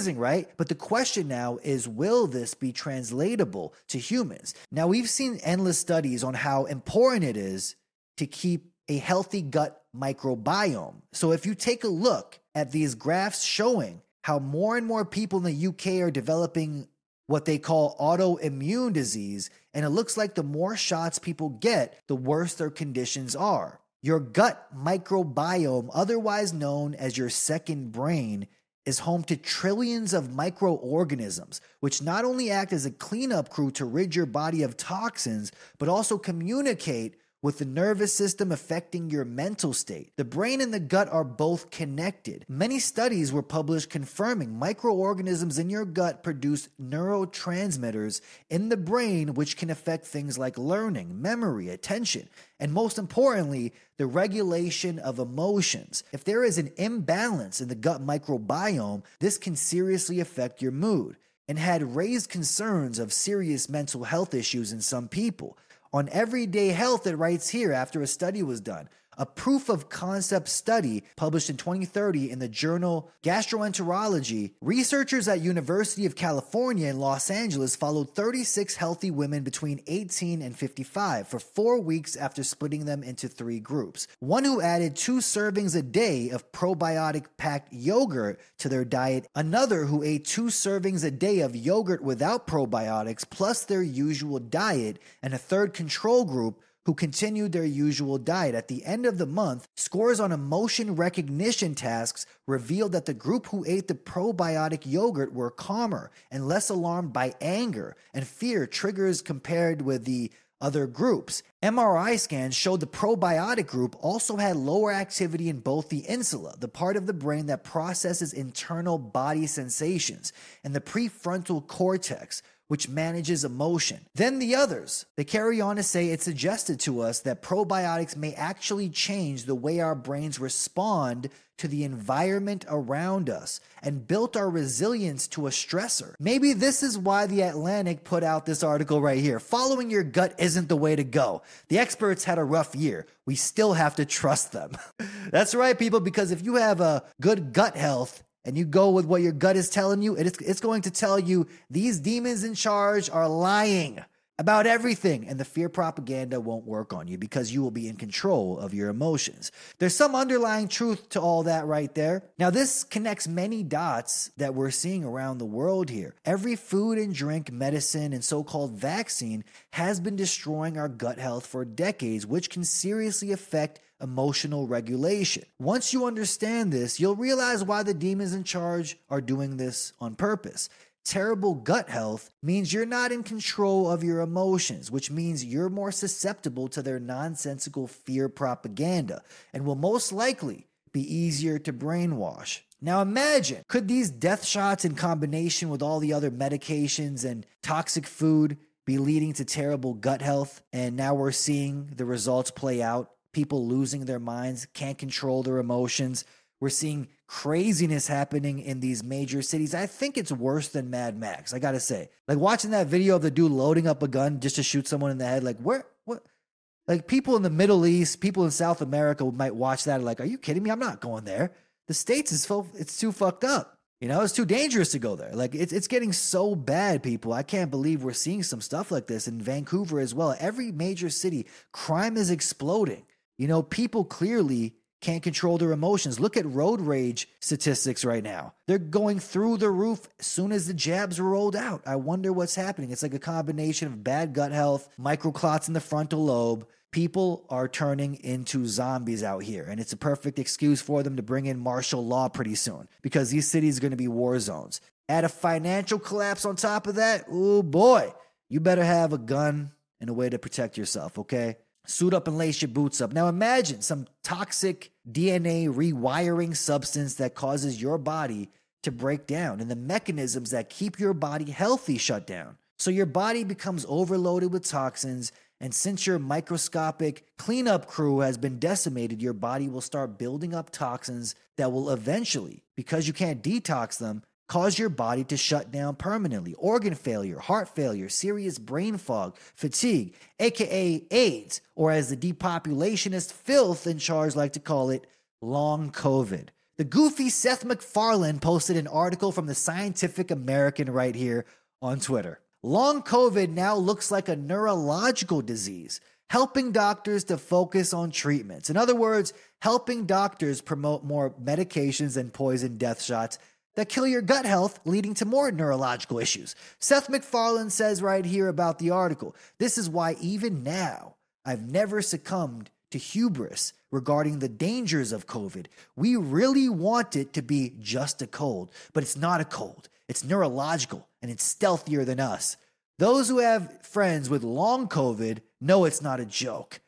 amazing, right? But the question now is, will this be translatable to humans? Now, we've seen endless studies on how important it is to keep a healthy gut microbiome. So if you take a look at these graphs showing how more and more people in the U K are developing what they call autoimmune disease, and it looks like the more shots people get, the worse their conditions are. Your gut microbiome, otherwise known as your second brain, is home to trillions of microorganisms, which not only act as a cleanup crew to rid your body of toxins, but also communicate with the nervous system affecting your mental state. The brain and the gut are both connected. Many studies were published confirming microorganisms in your gut produce neurotransmitters in the brain, which can affect things like learning, memory, attention, and most importantly, the regulation of emotions. If there is an imbalance in the gut microbiome, this can seriously affect your mood and had raised concerns of serious mental health issues in some people. On Everyday Health, it writes here, after a study was done, a proof of concept study published in twenty thirty in the journal Gastroenterology, researchers at University of California in Los Angeles followed thirty-six healthy women between eighteen and fifty-five for four weeks after splitting them into three groups. One who added two servings a day of probiotic-packed yogurt to their diet, another who ate two servings a day of yogurt without probiotics plus their usual diet, and a third control group who continued their usual diet. At the end of the month, scores on emotion recognition tasks revealed that the group who ate the probiotic yogurt were calmer and less alarmed by anger and fear triggers compared with the other groups. M R I scans showed the probiotic group also had lower activity in both the insula, the part of the brain that processes internal body sensations, and the prefrontal cortex, which manages emotion, than the others. They carry on to say it suggested to us that probiotics may actually change the way our brains respond to the environment around us and built our resilience to a stressor. Maybe this is why The Atlantic put out this article right here. Following your gut isn't the way to go. The experts had a rough year. We still have to trust them. That's right, people, because if you have a good gut health, and you go with what your gut is telling you, it's, it's going to tell you these demons in charge are lying about everything, and the fear propaganda won't work on you because you will be in control of your emotions. There's some underlying truth to all that right there. Now, this connects many dots that we're seeing around the world here. Every food and drink, medicine, and so-called vaccine has been destroying our gut health for decades, which can seriously affect emotional regulation. Once you understand this, you'll realize why the demons in charge are doing this on purpose. Terrible gut health means you're not in control of your emotions, which means you're more susceptible to their nonsensical fear propaganda and will most likely be easier to brainwash. Now imagine, could these death shots in combination with all the other medications and toxic food be leading to terrible gut health? And now we're seeing the results play out. People losing their minds, can't control their emotions. We're seeing craziness happening in these major cities. I think it's worse than Mad Max, I gotta say. Like watching that video of the dude loading up a gun just to shoot someone in the head. Like where, what? Like people in the Middle East, people in South America might watch that like, are you kidding me? I'm not going there. The States is full, it's too fucked up. You know, it's too dangerous to go there. Like it's it's getting so bad, people. I can't believe we're seeing some stuff like this in Vancouver as well. Every major city, crime is exploding. You know, people clearly can't control their emotions. Look at road rage statistics right now. They're going through the roof as soon as the jabs are rolled out. I wonder what's happening. It's like a combination of bad gut health, microclots in the frontal lobe. People are turning into zombies out here, and it's a perfect excuse for them to bring in martial law pretty soon because these cities are going to be war zones. Add a financial collapse on top of that, oh boy, you better have a gun and a way to protect yourself, okay? Suit up and lace your boots up. Now imagine some toxic D N A rewiring substance that causes your body to break down and the mechanisms that keep your body healthy shut down. So your body becomes overloaded with toxins, and since your microscopic cleanup crew has been decimated, your body will start building up toxins that will eventually, because you can't detox them, cause your body to shut down permanently. Organ failure, heart failure, serious brain fog, fatigue, aka AIDS, or as the depopulationist filth in charge like to call it, long COVID. The goofy Seth MacFarlane posted an article from the Scientific American right here on Twitter. Long COVID now looks like a neurological disease, helping doctors to focus on treatments. In other words, helping doctors promote more medications and poison death shots that kill your gut health, leading to more neurological issues. Seth MacFarlane says right here about the article, this is why even now, I've never succumbed to hubris regarding the dangers of COVID. We really want it to be just a cold, but it's not a cold. It's neurological, and it's stealthier than us. Those who have friends with long COVID know it's not a joke.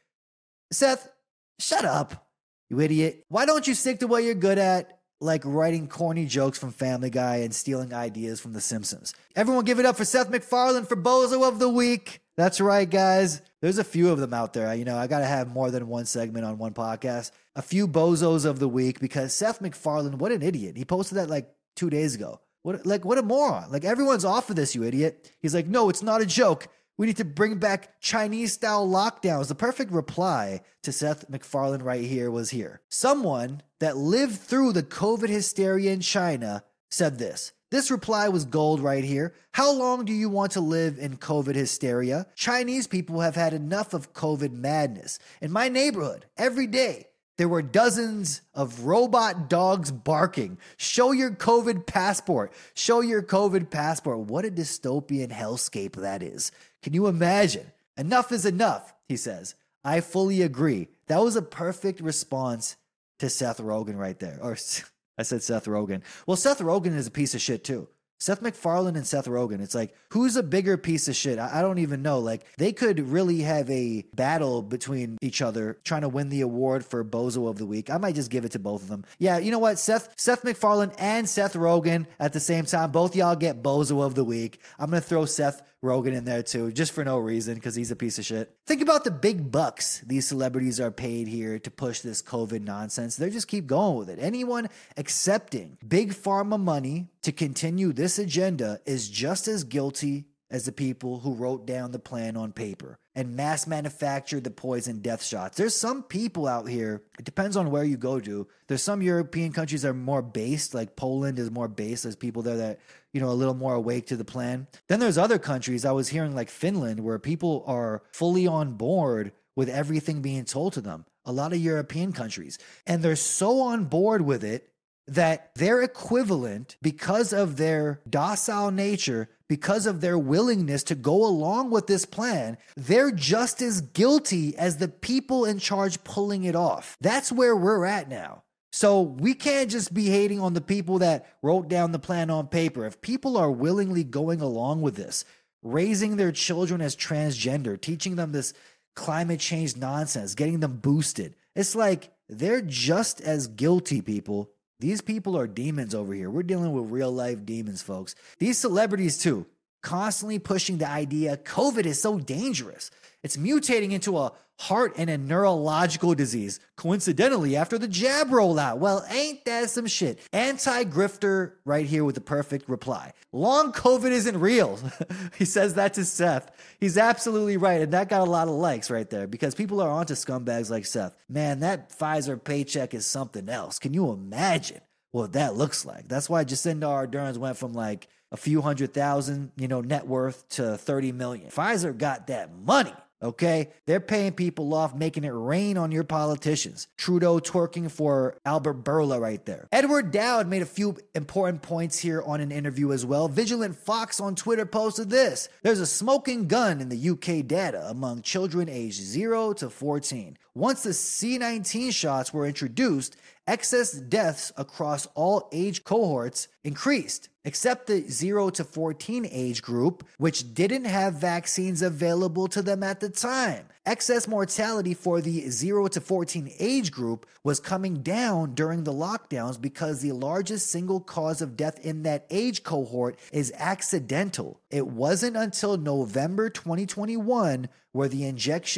Seth, shut up, you idiot. Why don't you stick to what you're good at, like writing corny jokes from Family Guy and stealing ideas from The Simpsons? Everyone give it up for Seth MacFarlane for Bozo of the Week. That's right, guys. There's a few of them out there. You know, I got to have more than one segment on one podcast. A few Bozos of the Week, because Seth MacFarlane, what an idiot. He posted that like two days ago. What, like, what a moron. Like, everyone's off of this, you idiot. He's like, no, it's not a joke. We need to bring back Chinese-style lockdowns. The perfect reply to Seth MacFarlane right here was here. Someone that lived through the COVID hysteria in China said this. This reply was gold right here. How long do you want to live in COVID hysteria? Chinese people have had enough of COVID madness. In my neighborhood, every day, there were dozens of robot dogs barking. Show your COVID passport. Show your COVID passport. What a dystopian hellscape that is. Can you imagine? Enough is enough, he says. I fully agree. That was a perfect response to Seth Rogen right there. Or I said Seth Rogen. Well, Seth Rogen is a piece of shit too. Seth MacFarlane and Seth Rogen. It's like, who's a bigger piece of shit? I, I don't even know. Like, they could really have a battle between each other trying to win the award for Bozo of the Week. I might just give it to both of them. Yeah, you know what? Seth Seth MacFarlane and Seth Rogen at the same time. Both y'all get Bozo of the Week. I'm going to throw Seth Rogen in there too, just for no reason, because he's a piece of shit. Think about the big bucks these celebrities are paid here to push this COVID nonsense. They just keep going with it. Anyone accepting big pharma money to continue this agenda is just as guilty as the people who wrote down the plan on paper and mass manufactured the poison death shots. There's some people out here, it depends on where you go to. There's some European countries that are more based, like Poland is more based. There's people there that, you know, a little more awake to the plan. Then there's other countries, I was hearing like Finland, where people are fully on board with everything being told to them. A lot of European countries. And they're so on board with it that their equivalent, because of their docile nature, because of their willingness to go along with this plan, they're just as guilty as the people in charge pulling it off. That's where we're at now. So we can't just be hating on the people that wrote down the plan on paper. If people are willingly going along with this, raising their children as transgender, teaching them this climate change nonsense, getting them boosted, it's like they're just as guilty, people. These people are demons over here. We're dealing with real life demons, folks. These celebrities, too, constantly pushing the idea COVID is so dangerous. It's mutating into a heart and a neurological disease, coincidentally, after the jab rollout. Well, ain't that some shit? Anti-grifter right here with the perfect reply. Long COVID isn't real. He says that to Seth. He's absolutely right. And that got a lot of likes right there because people are onto scumbags like Seth. Man, that Pfizer paycheck is something else. Can you imagine what that looks like? That's why Jacinda Ardern went from like a few hundred thousand, you know, net worth to thirty million. Pfizer got that money. Okay, they're paying people off, making it rain on your politicians. Trudeau twerking for Albert Bourla right there. Edward Dowd made a few important points here on an interview as well. Vigilant Fox on Twitter posted this. There's a smoking gun in the U K data among children aged zero to fourteen. Once the C nineteen shots were introduced, excess deaths across all age cohorts increased, except the zero to fourteen age group, which didn't have vaccines available to them at the time. Excess mortality for the zero to fourteen age group was coming down during the lockdowns because the largest single cause of death in that age cohort is accidental. It wasn't until November twenty twenty-one where the injections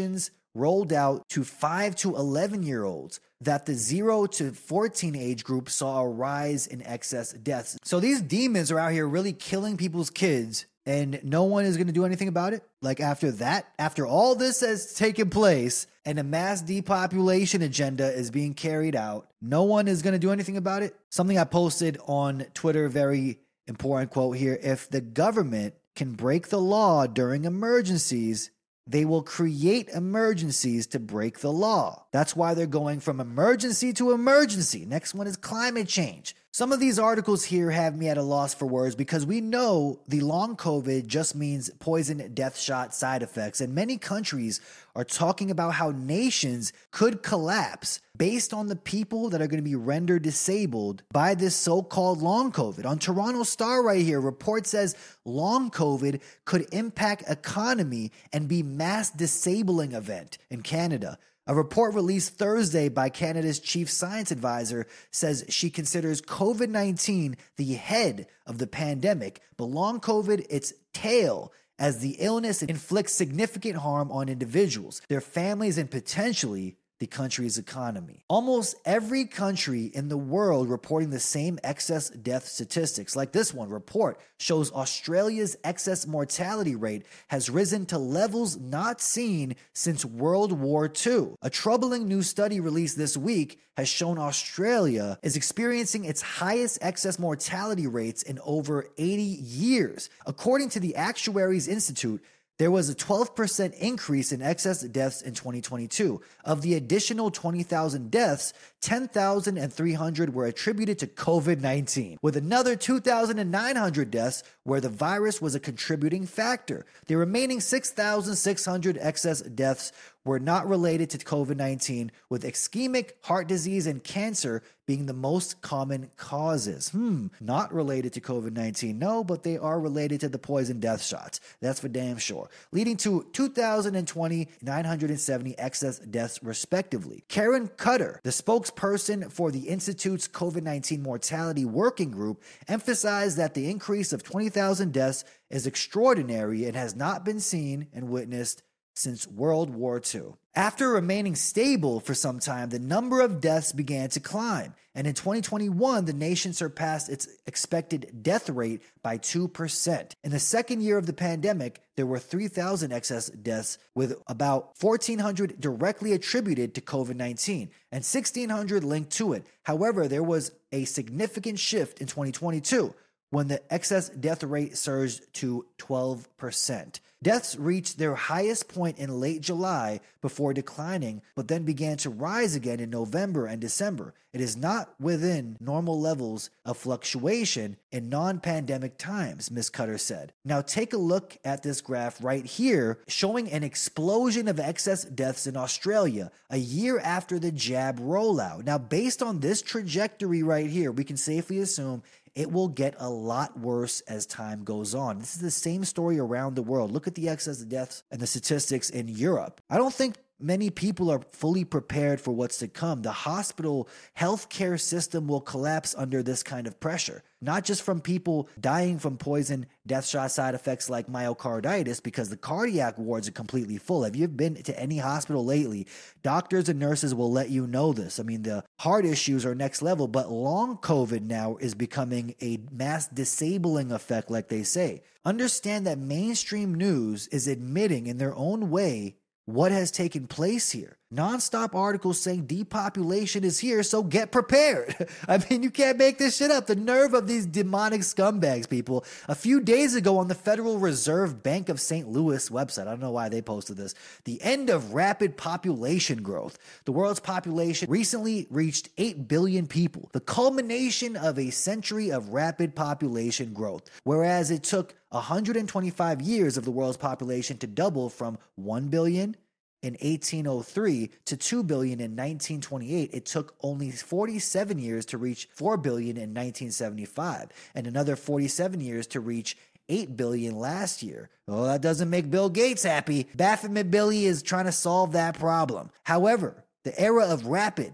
rolled out to five to eleven year olds, that the zero to fourteen age group saw a rise in excess deaths. So these demons are out here really killing people's kids, and no one is going to do anything about it. Like after that, after all this has taken place and a mass depopulation agenda is being carried out, no one is going to do anything about it. Something I posted on Twitter, very important quote here: if the government can break the law during emergencies, they will create emergencies to break the law. That's why they're going from emergency to emergency. Next one is climate change. Some of these articles here have me at a loss for words because we know the long COVID just means poison, death shot side effects. And many countries are talking about how nations could collapse based on the people that are going to be rendered disabled by this so-called long COVID. On Toronto Star right here, report says long COVID could impact economy and be mass disabling event in Canada. A report released Thursday by Canada's chief science advisor says she considers COVID nineteen the head of the pandemic, but long COVID its tail, as the illness inflicts significant harm on individuals, their families, and potentially the country's economy. Almost every country in the world reporting the same excess death statistics. Like this one report shows Australia's excess mortality rate has risen to levels not seen since World War Two. A troubling new study released this week has shown Australia is experiencing its highest excess mortality rates in over eighty years. According to the Actuaries Institute, there was a twelve percent increase in excess deaths in twenty twenty-two. Of the additional twenty thousand deaths, ten thousand three hundred were attributed to COVID nineteen, with another two thousand nine hundred deaths where the virus was a contributing factor. The remaining six thousand six hundred excess deaths were not related to COVID nineteen, with ischemic heart disease and cancer being the most common causes. Hmm, not related to COVID nineteen. No, but they are related to the poison death shots. That's for damn sure. Leading to two thousand twenty, nine hundred seventy excess deaths respectively. Karen Cutter, the spokesperson for the Institute's COVID nineteen mortality working group, emphasized that the increase of twenty thousand deaths is extraordinary and has not been seen and witnessed since World War Two. After remaining stable for some time, the number of deaths began to climb, and in twenty twenty-one, the nation surpassed its expected death rate by two percent. In the second year of the pandemic, there were three thousand excess deaths, with about fourteen hundred directly attributed to COVID nineteen and sixteen hundred linked to it. However, there was a significant shift in twenty twenty-two, when the excess death rate surged to twelve percent. Deaths reached their highest point in late July before declining, but then began to rise again in November and December. It is not within normal levels of fluctuation in non-pandemic times, Miz Cutter said. Now take a look at this graph right here, showing an explosion of excess deaths in Australia a year after the jab rollout. Now, based on this trajectory right here, we can safely assume it will get a lot worse as time goes on. This is the same story around the world. Look at the excess deaths and the statistics in Europe. I don't think many people are fully prepared for what's to come. The hospital healthcare system will collapse under this kind of pressure, not just from people dying from poison, death shot side effects like myocarditis, because the cardiac wards are completely full. Have you been to any hospital lately? Doctors and nurses will let you know this. I mean, the heart issues are next level, but long COVID now is becoming a mass disabling effect, like they say. Understand that mainstream news is admitting in their own way what has taken place here. Non-stop articles saying depopulation is here, so get prepared. I mean, you can't make this shit up. The nerve of these demonic scumbags, people. A few days ago on the Federal Reserve Bank of Saint Louis website, I don't know why they posted this, the end of rapid population growth. The world's population recently reached eight billion people, the culmination of a century of rapid population growth, whereas it took one hundred twenty-five years of the world's population to double from one billion in eighteen oh three to two billion in nineteen twenty-eight. It took only forty-seven years to reach four billion in nineteen seventy-five, and another forty-seven years to reach eight billion last year. Well, that doesn't make Bill Gates happy. Baphomet Billy is trying to solve that problem. However, the era of rapid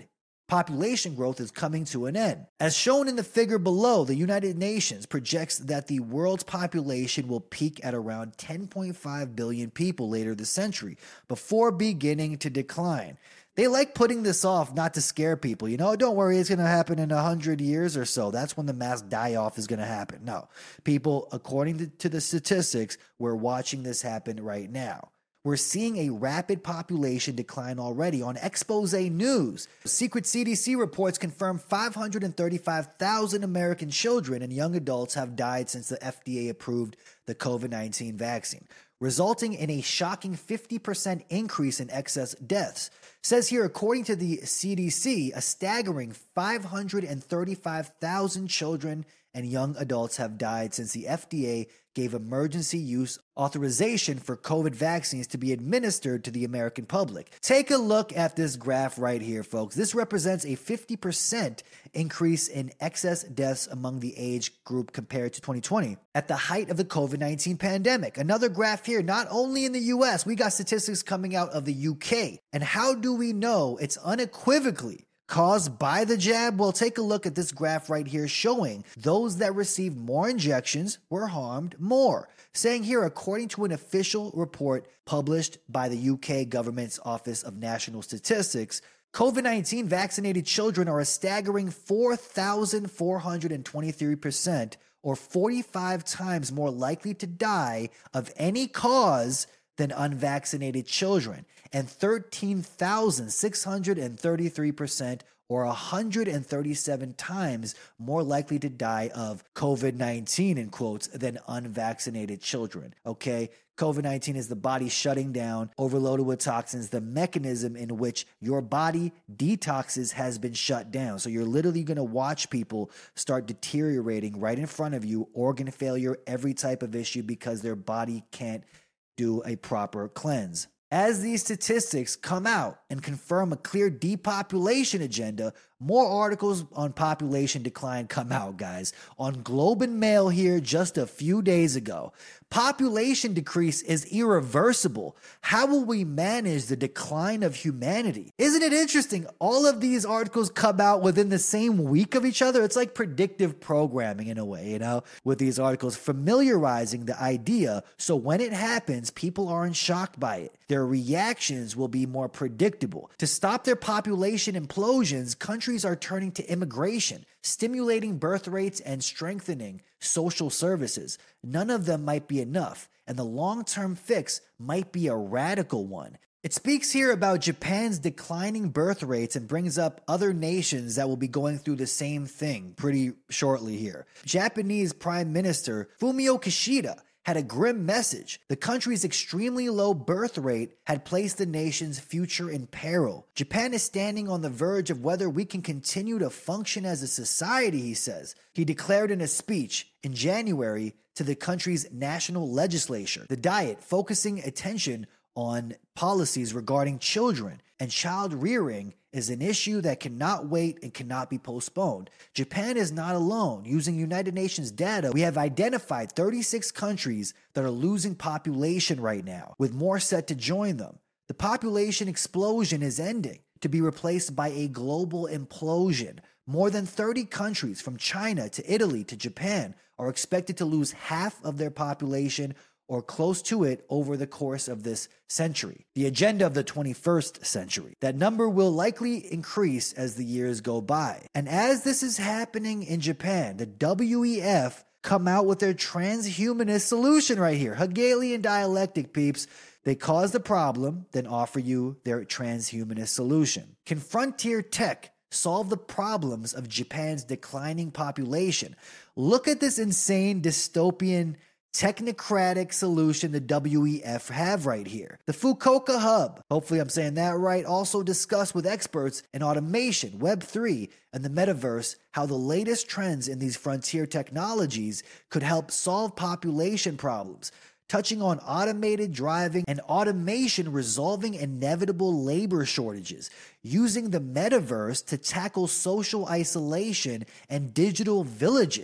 population growth is coming to an end. As shown in the figure below, the United Nations projects that the world's population will peak at around ten point five billion people later this century, before beginning to decline. They like putting this off not to scare people. You know, don't worry, it's going to happen in one hundred years or so. That's when the mass die-off is going to happen. No, people, according to, to the statistics, we're watching this happen right now. We're seeing a rapid population decline already. On Expose News, secret C D C reports confirm five hundred thirty-five thousand American children and young adults have died since the F D A approved the COVID nineteen vaccine, resulting in a shocking fifty percent increase in excess deaths. Says here, according to the C D C, a staggering five hundred thirty-five thousand children and young adults have died since the F D A gave emergency use authorization for COVID vaccines to be administered to the American public. Take a look at this graph right here, folks. This represents a fifty percent increase in excess deaths among the age group compared to twenty twenty at the height of the COVID nineteen pandemic. Another graph here, not only in the U S, we got statistics coming out of the U K. And how do we know it's unequivocally caused by the jab? Well, take a look at this graph right here showing those that received more injections were harmed more. Saying here, according to an official report published by the U K government's Office of National Statistics, COVID nineteen vaccinated children are a staggering four thousand four hundred twenty-three percent, or forty-five times more likely to die of any cause than unvaccinated children, and thirteen thousand six hundred thirty-three percent, or one hundred thirty-seven times more likely to die of COVID nineteen, in quotes, than unvaccinated children. Okay? COVID nineteen is the body shutting down, overloaded with toxins. The mechanism in which your body detoxes has been shut down. So you're literally going to watch people start deteriorating right in front of you, organ failure, every type of issue, because their body can't do a proper cleanse. As these statistics come out and confirm a clear depopulation agenda, more articles on population decline come out, guys. On Globe and Mail here just a few days ago, population decrease is irreversible. How will we manage the decline of humanity? Isn't it interesting? All of these articles come out within the same week of each other. It's like predictive programming in a way, you know, with these articles familiarizing the idea. So when it happens, people aren't shocked by it. Their reactions will be more predictable. To stop their population implosions, countries are turning to immigration, stimulating birth rates and strengthening social services. None of them might be enough, and the long-term fix might be a radical one. It speaks here about Japan's declining birth rates and brings up other nations that will be going through the same thing pretty shortly here. Japanese Prime Minister Fumio Kishida had a grim message. The country's extremely low birth rate had placed the nation's future in peril. Japan is standing on the verge of whether we can continue to function as a society, he says. He declared in a speech in January to the country's national legislature. The Diet focusing attention on policies regarding children and child rearing is an issue that cannot wait and cannot be postponed. Japan is not alone. Using United Nations data, we have identified thirty-six countries that are losing population right now, with more set to join them. The population explosion is ending, to be replaced by a global implosion. More than thirty countries, from China to Italy to Japan, are expected to lose half of their population or close to it over the course of this century, the agenda of the twenty-first century. That number will likely increase as the years go by. And as this is happening in Japan, the W E F come out with their transhumanist solution right here. Hegelian dialectic, peeps. They cause the problem, then offer you their transhumanist solution. Can Frontier Tech solve the problems of Japan's declining population? Look at this insane dystopian technocratic solution the W E F have right here. The Fukuoka Hub, hopefully I'm saying that right, also discussed with experts in automation, Web three, and the metaverse how the latest trends in these frontier technologies could help solve population problems, touching on automated driving and automation resolving inevitable labor shortages, using the metaverse to tackle social isolation and digital villages.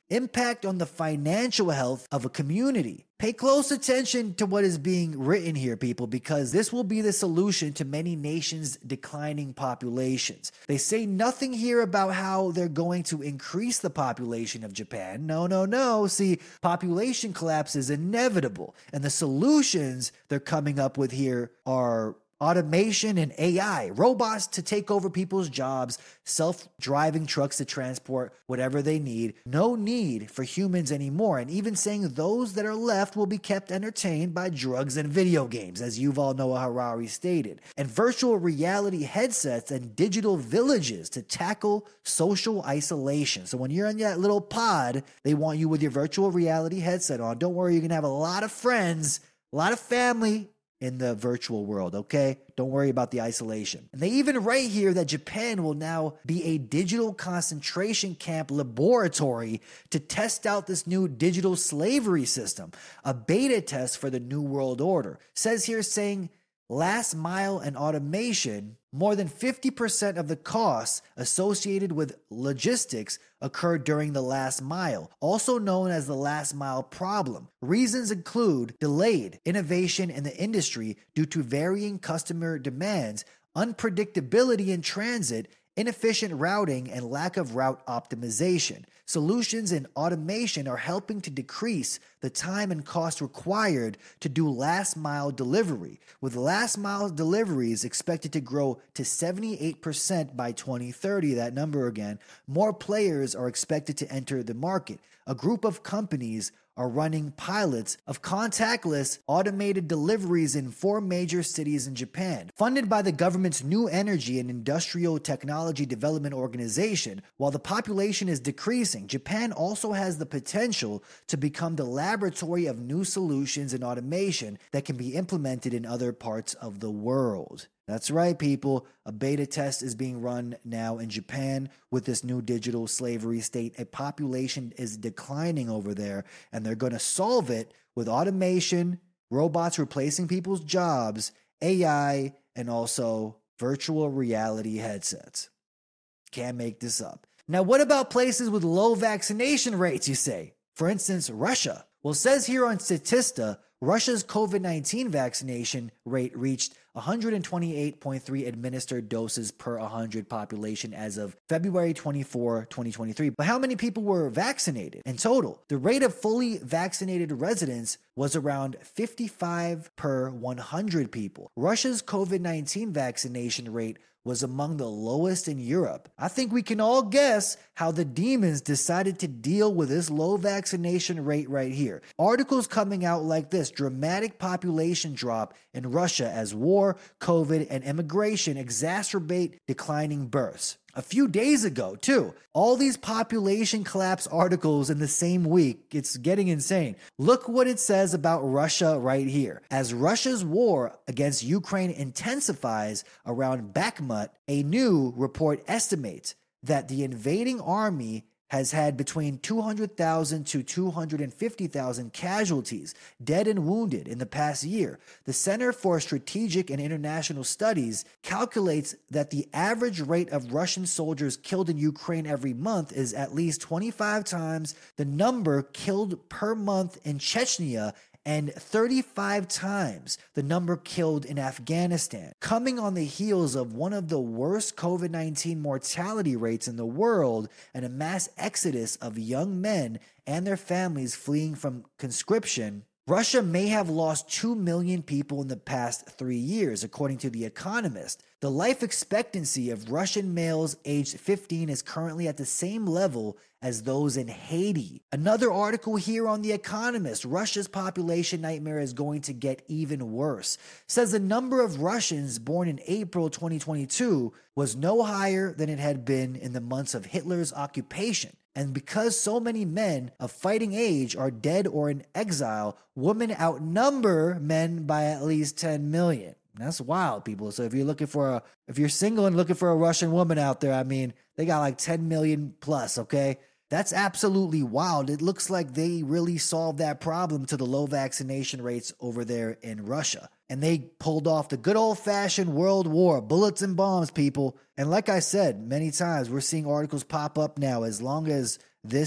impact on the financial health of a community. Pay close attention to what is being written here, people, because this will be the solution to many nations' declining populations. They say nothing here about how they're going to increase the population of Japan. No, no, no. See, population collapse is inevitable, and the solutions they're coming up with here are automation and A I, robots to take over people's jobs, self-driving trucks to transport whatever they need. No need for humans anymore. And even saying those that are left will be kept entertained by drugs and video games, as Yuval Noah Harari stated. And virtual reality headsets and digital villages to tackle social isolation. So when you're in that little pod, they want you with your virtual reality headset on. Don't worry, you're going to have a lot of friends, a lot of family in the virtual world, okay? Don't worry about the isolation. And they even write here that Japan will now be a digital concentration camp laboratory to test out this new digital slavery system, a beta test for the New World Order. Says here saying last mile and automation, more than fifty percent of the costs associated with logistics occur during the last mile, also known as the last mile problem. Reasons include delayed innovation in the industry due to varying customer demands, unpredictability in transit, inefficient routing, and lack of route optimization. Solutions in automation are helping to decrease the time and cost required to do last mile delivery, with last mile deliveries expected to grow to seventy-eight percent by twenty thirty. That number again. More players are expected to enter the market. A group of companies are running pilots of contactless automated deliveries in four major cities in Japan. Funded by the government's New Energy and Industrial Technology Development Organization, while the population is decreasing, Japan also has the potential to become the laboratory of new solutions and automation that can be implemented in other parts of the world. That's right, people. A beta test is being run now in Japan with this new digital slavery state. A population is declining over there, and they're going to solve it with automation, robots replacing people's jobs, A I, and also virtual reality headsets. Can't make this up. Now, what about places with low vaccination rates, you say? For instance, Russia. Well, it says here on Statista, Russia's COVID nineteen vaccination rate reached one hundred twenty-eight point three administered doses per one hundred population as of February twenty-fourth, twenty twenty-three. But how many people were vaccinated in total? The rate of fully vaccinated residents was around fifty-five per one hundred people. Russia's COVID nineteen vaccination rate was among the lowest in Europe. I think we can all guess how the demons decided to deal with this low vaccination rate right here. Articles coming out like this: dramatic population drop in Russia as war, COVID, and immigration exacerbate declining births. A few days ago, too, all these population collapse articles in the same week. It's getting insane. Look what it says about Russia right here. As Russia's war against Ukraine intensifies around Bakhmut, a new report estimates that the invading army has had between two hundred thousand to two hundred fifty thousand casualties, dead and wounded, in the past year. The Center for Strategic and International Studies calculates that the average rate of Russian soldiers killed in Ukraine every month is at least twenty-five times the number killed per month in Chechnya and thirty-five times the number killed in Afghanistan, coming on the heels of one of the worst COVID nineteen mortality rates in the world and a mass exodus of young men and their families fleeing from conscription. Russia may have lost two million people in the past three years, according to The Economist. The life expectancy of Russian males aged fifteen is currently at the same level as those in Haiti. Another article here on The Economist: Russia's population nightmare is going to get even worse. Says the number of Russians born in April twenty twenty-two was no higher than it had been in the months of Hitler's occupation. And because so many men of fighting age are dead or in exile, women outnumber men by at least ten million. That's wild, people. So if you're looking for a, if you're single and looking for a Russian woman out there, I mean, they got like ten million plus, okay? That's absolutely wild. It looks like they really solved that problem to the low vaccination rates over there in Russia. And they pulled off the good old-fashioned world war, bullets and bombs, people. And like I said many times, we're seeing articles pop up now. As long as this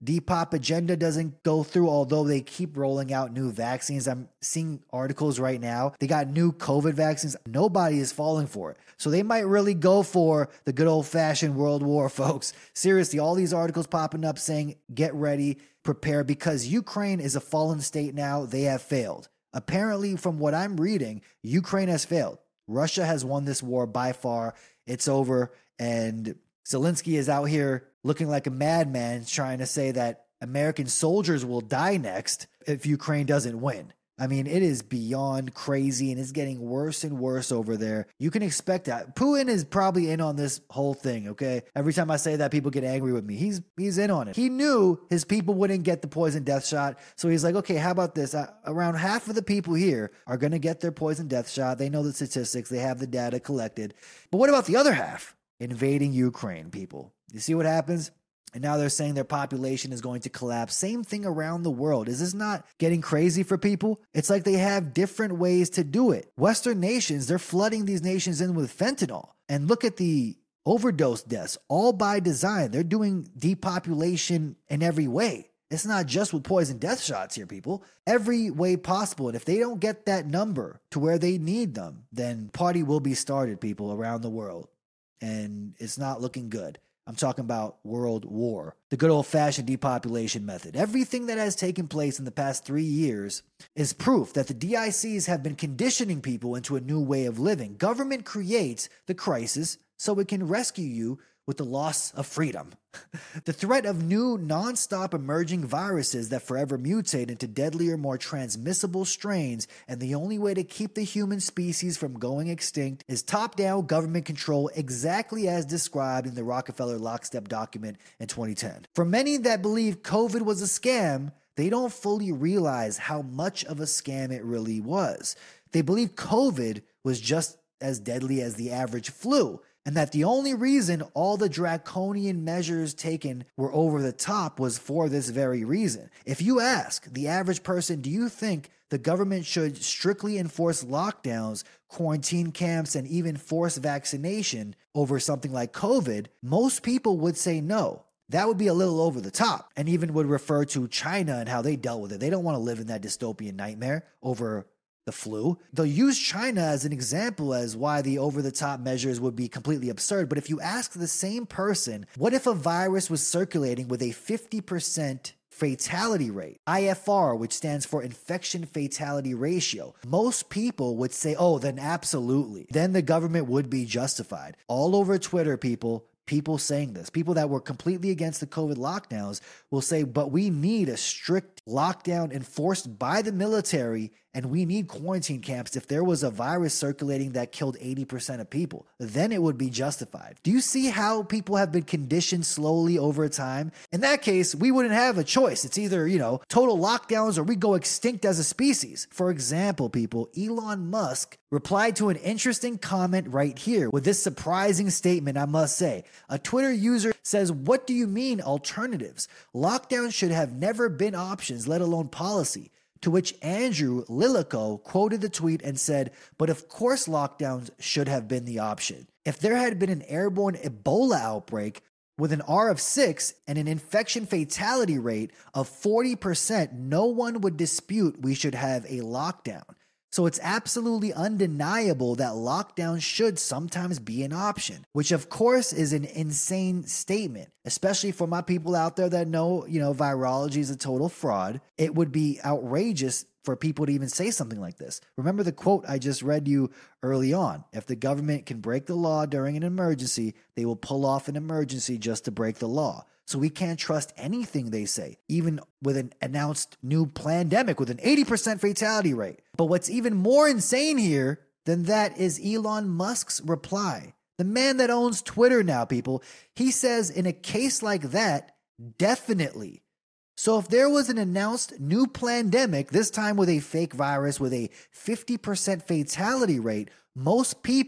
depop agenda doesn't go through, although they keep rolling out new vaccines. I'm seeing articles right now. They got new COVID vaccines. Nobody is falling for it. So they might really go for the good old-fashioned World War, folks. Seriously, all these articles popping up saying, get ready, prepare, because Ukraine is a fallen state now. They have failed. Apparently, from what I'm reading, Ukraine has failed. Russia has won this war by far. It's over. And Zelensky is out here looking like a madman trying to say that American soldiers will die next if Ukraine doesn't win. I mean, it is beyond crazy, and it's getting worse and worse over there. You can expect that. Putin is probably in on this whole thing, okay? Every time I say that, people get angry with me. He's he's in on it. He knew his people wouldn't get the poison death shot, so he's like, okay, how about this? Uh, around half of the people here are going to get their poison death shot. They know the statistics. They have the data collected. But what about the other half? Invading Ukraine, people. You see what happens? And now they're saying their population is going to collapse. Same thing around the world. Is this not getting crazy for people? It's like they have different ways to do it. Western nations, they're flooding these nations in with fentanyl. And look at the overdose deaths, all by design. They're doing depopulation in every way. It's not just with poison death shots here, people. Every way possible. And if they don't get that number to where they need them, then party will be started, people, around the world. And it's not looking good. I'm talking about world war, the good old-fashioned depopulation method. Everything that has taken place in the past three years is proof that the D I Cs have been conditioning people into a new way of living. Government creates the crisis so it can rescue you with the loss of freedom. The threat of new non-stop emerging viruses that forever mutate into deadlier, more transmissible strains, and the only way to keep the human species from going extinct is top-down government control, exactly as described in the Rockefeller Lockstep document in twenty ten. For many that believe COVID was a scam, they don't fully realize how much of a scam it really was. They believe COVID was just as deadly as the average flu, and that the only reason all the draconian measures taken were over the top was for this very reason. If you ask the average person, do you think the government should strictly enforce lockdowns, quarantine camps, and even force vaccination over something like COVID, most people would say no. That would be a little over the top, and even would refer to China and how they dealt with it. They don't want to live in that dystopian nightmare over the flu. They'll use China as an example as why the over-the-top measures would be completely absurd. But if you ask the same person, what if a virus was circulating with a fifty percent fatality rate, I F R, which stands for infection fatality ratio? Most people would say, oh, then absolutely. Then the government would be justified. All over Twitter, people, people saying this, people that were completely against the COVID lockdowns will say, but we need a strict lockdown enforced by the military, and we need quarantine camps if there was a virus circulating that killed eighty percent of people. Then it would be justified. Do you see how people have been conditioned slowly over time? In that case, we wouldn't have a choice. It's either, you know, total lockdowns or we go extinct as a species. For example, people, Elon Musk replied to an interesting comment right here with this surprising statement, I must say. A Twitter user says, what do you mean alternatives? Lockdowns should have never been options, let alone policy. To which Andrew Lilico quoted the tweet and said, but of course lockdowns should have been the option. If there had been an airborne Ebola outbreak with an R of six and an infection fatality rate of forty percent, no one would dispute we should have a lockdown. So it's absolutely undeniable that lockdown should sometimes be an option, which of course is an insane statement, especially for my people out there that know, you know, virology is a total fraud. It would be outrageous for people to even say something like this. Remember the quote I just read you early on. If the government can break the law during an emergency, they will pull off an emergency just to break the law. So we can't trust anything they say, even with an announced new pandemic with an eighty percent fatality rate. But what's even more insane here than that is Elon Musk's reply. The man that owns Twitter now, people, he says in a case like that, definitely. So if there was an announced new pandemic, this time with a fake virus with a fifty percent fatality rate, most people,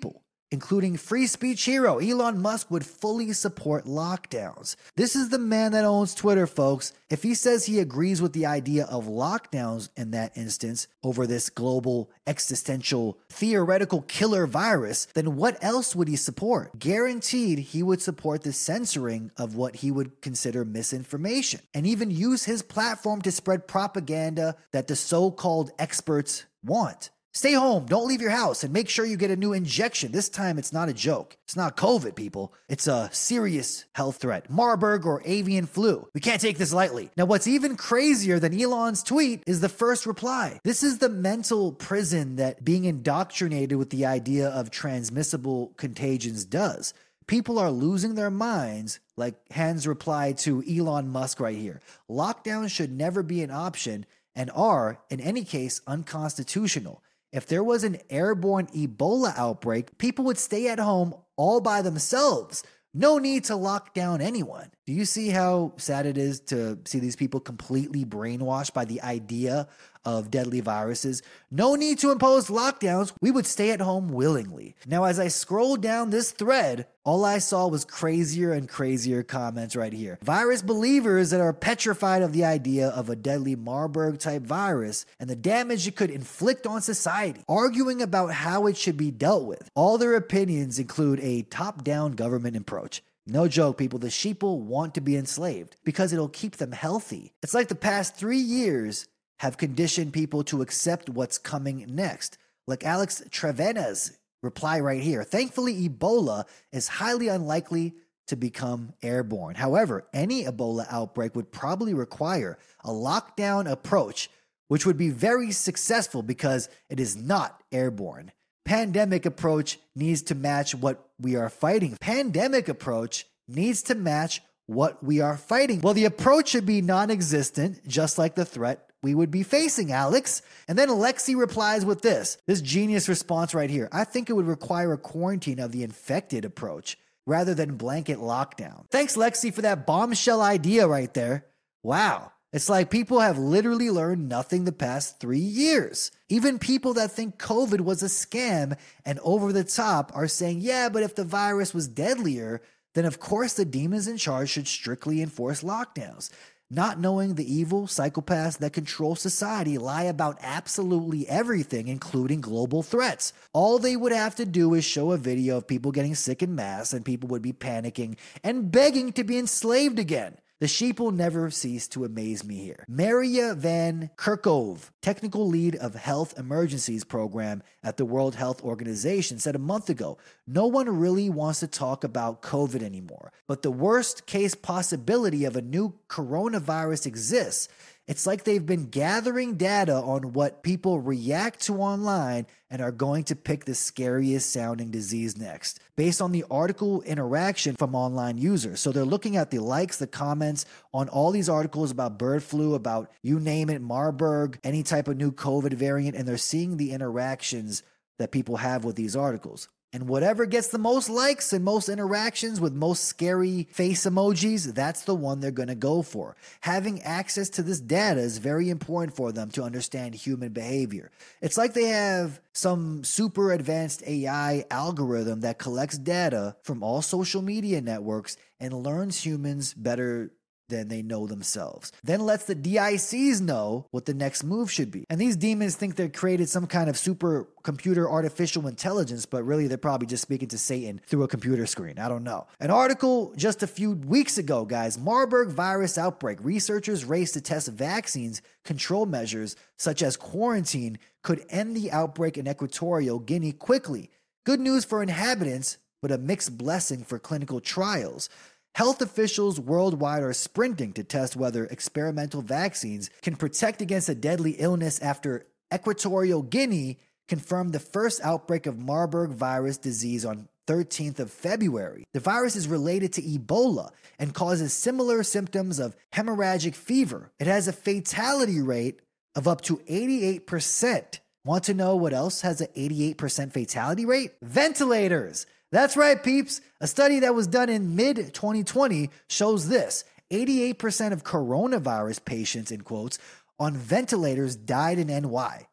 including free speech hero Elon Musk, would fully support lockdowns. This is the man that owns Twitter, folks. If he says he agrees with the idea of lockdowns in that instance over this global existential theoretical killer virus, then what else would he support? Guaranteed he would support the censoring of what he would consider misinformation and even use his platform to spread propaganda that the so-called experts want. Stay home, don't leave your house, and make sure you get a new injection. This time, it's not a joke. It's not COVID, people. It's a serious health threat. Marburg or avian flu. We can't take this lightly. Now, what's even crazier than Elon's tweet is the first reply. This is the mental prison that being indoctrinated with the idea of transmissible contagions does. People are losing their minds, like Hans replied to Elon Musk right here. Lockdowns should never be an option and are, in any case, unconstitutional. If there was an airborne Ebola outbreak, people would stay at home all by themselves. No need to lock down anyone. Do you see how sad it is to see these people completely brainwashed by the idea of deadly viruses? No need to impose lockdowns. We would stay at home willingly. Now, as I scrolled down this thread, all I saw was crazier and crazier comments right here. Virus believers that are petrified of the idea of a deadly Marburg-type virus and the damage it could inflict on society, arguing about how it should be dealt with. All their opinions include a top-down government approach. No joke, people, the sheeple want to be enslaved because it'll keep them healthy. It's like the past three years have conditioned people to accept what's coming next. Like Alex Trevena's reply right here. Thankfully, Ebola is highly unlikely to become airborne. However, any Ebola outbreak would probably require a lockdown approach, which would be very successful because it is not airborne. Pandemic approach needs to match what we are fighting. Pandemic approach needs to match what we are fighting. Well, the approach should be non-existent, just like the threat we would be facing, Alex. And then Alexi replies with this, this genius response right here. I think it would require a quarantine of the infected approach rather than blanket lockdown. Thanks, Lexi, for that bombshell idea right there. Wow. It's like people have literally learned nothing the past three years. Even people that think COVID was a scam and over the top are saying, yeah, but if the virus was deadlier, then of course the demons in charge should strictly enforce lockdowns. Not knowing the evil psychopaths that control society lie about absolutely everything, including global threats. All they would have to do is show a video of people getting sick en masse and people would be panicking and begging to be enslaved again. The sheep will never cease to amaze me here. Maria Van Kerkhove, technical lead of Health Emergencies Program at the World Health Organization, said a month ago, no one really wants to talk about COVID anymore, but the worst case possibility of a new coronavirus exists. It's like they've been gathering data on what people react to online and are going to pick the scariest sounding disease next, based on the article interaction from online users. So they're looking at the likes, the comments on all these articles about bird flu, about you name it, Marburg, any type of new COVID variant, and they're seeing the interactions that people have with these articles. And whatever gets the most likes and most interactions with most scary face emojis, that's the one they're going to go for. Having access to this data is very important for them to understand human behavior. It's like they have some super advanced A I algorithm that collects data from all social media networks and learns humans better than they know themselves. Then lets the D I Cs know what the next move should be. And these demons think they've created some kind of super computer artificial intelligence, but really they're probably just speaking to Satan through a computer screen. I don't know. An article just a few weeks ago, guys, Marburg virus outbreak. Researchers race to test vaccines control measures such as quarantine could end the outbreak in Equatorial Guinea quickly. Good news for inhabitants, but a mixed blessing for clinical trials. Health officials worldwide are sprinting to test whether experimental vaccines can protect against a deadly illness after Equatorial Guinea confirmed the first outbreak of Marburg virus disease on thirteenth of February. The virus is related to Ebola and causes similar symptoms of hemorrhagic fever. It has a fatality rate of up to eighty-eight percent. Want to know what else has an eighty-eight percent fatality rate? Ventilators. That's right, peeps. A study that was done in mid twenty twenty shows this. eighty-eight percent of coronavirus patients, in quotes, on ventilators died in N Y.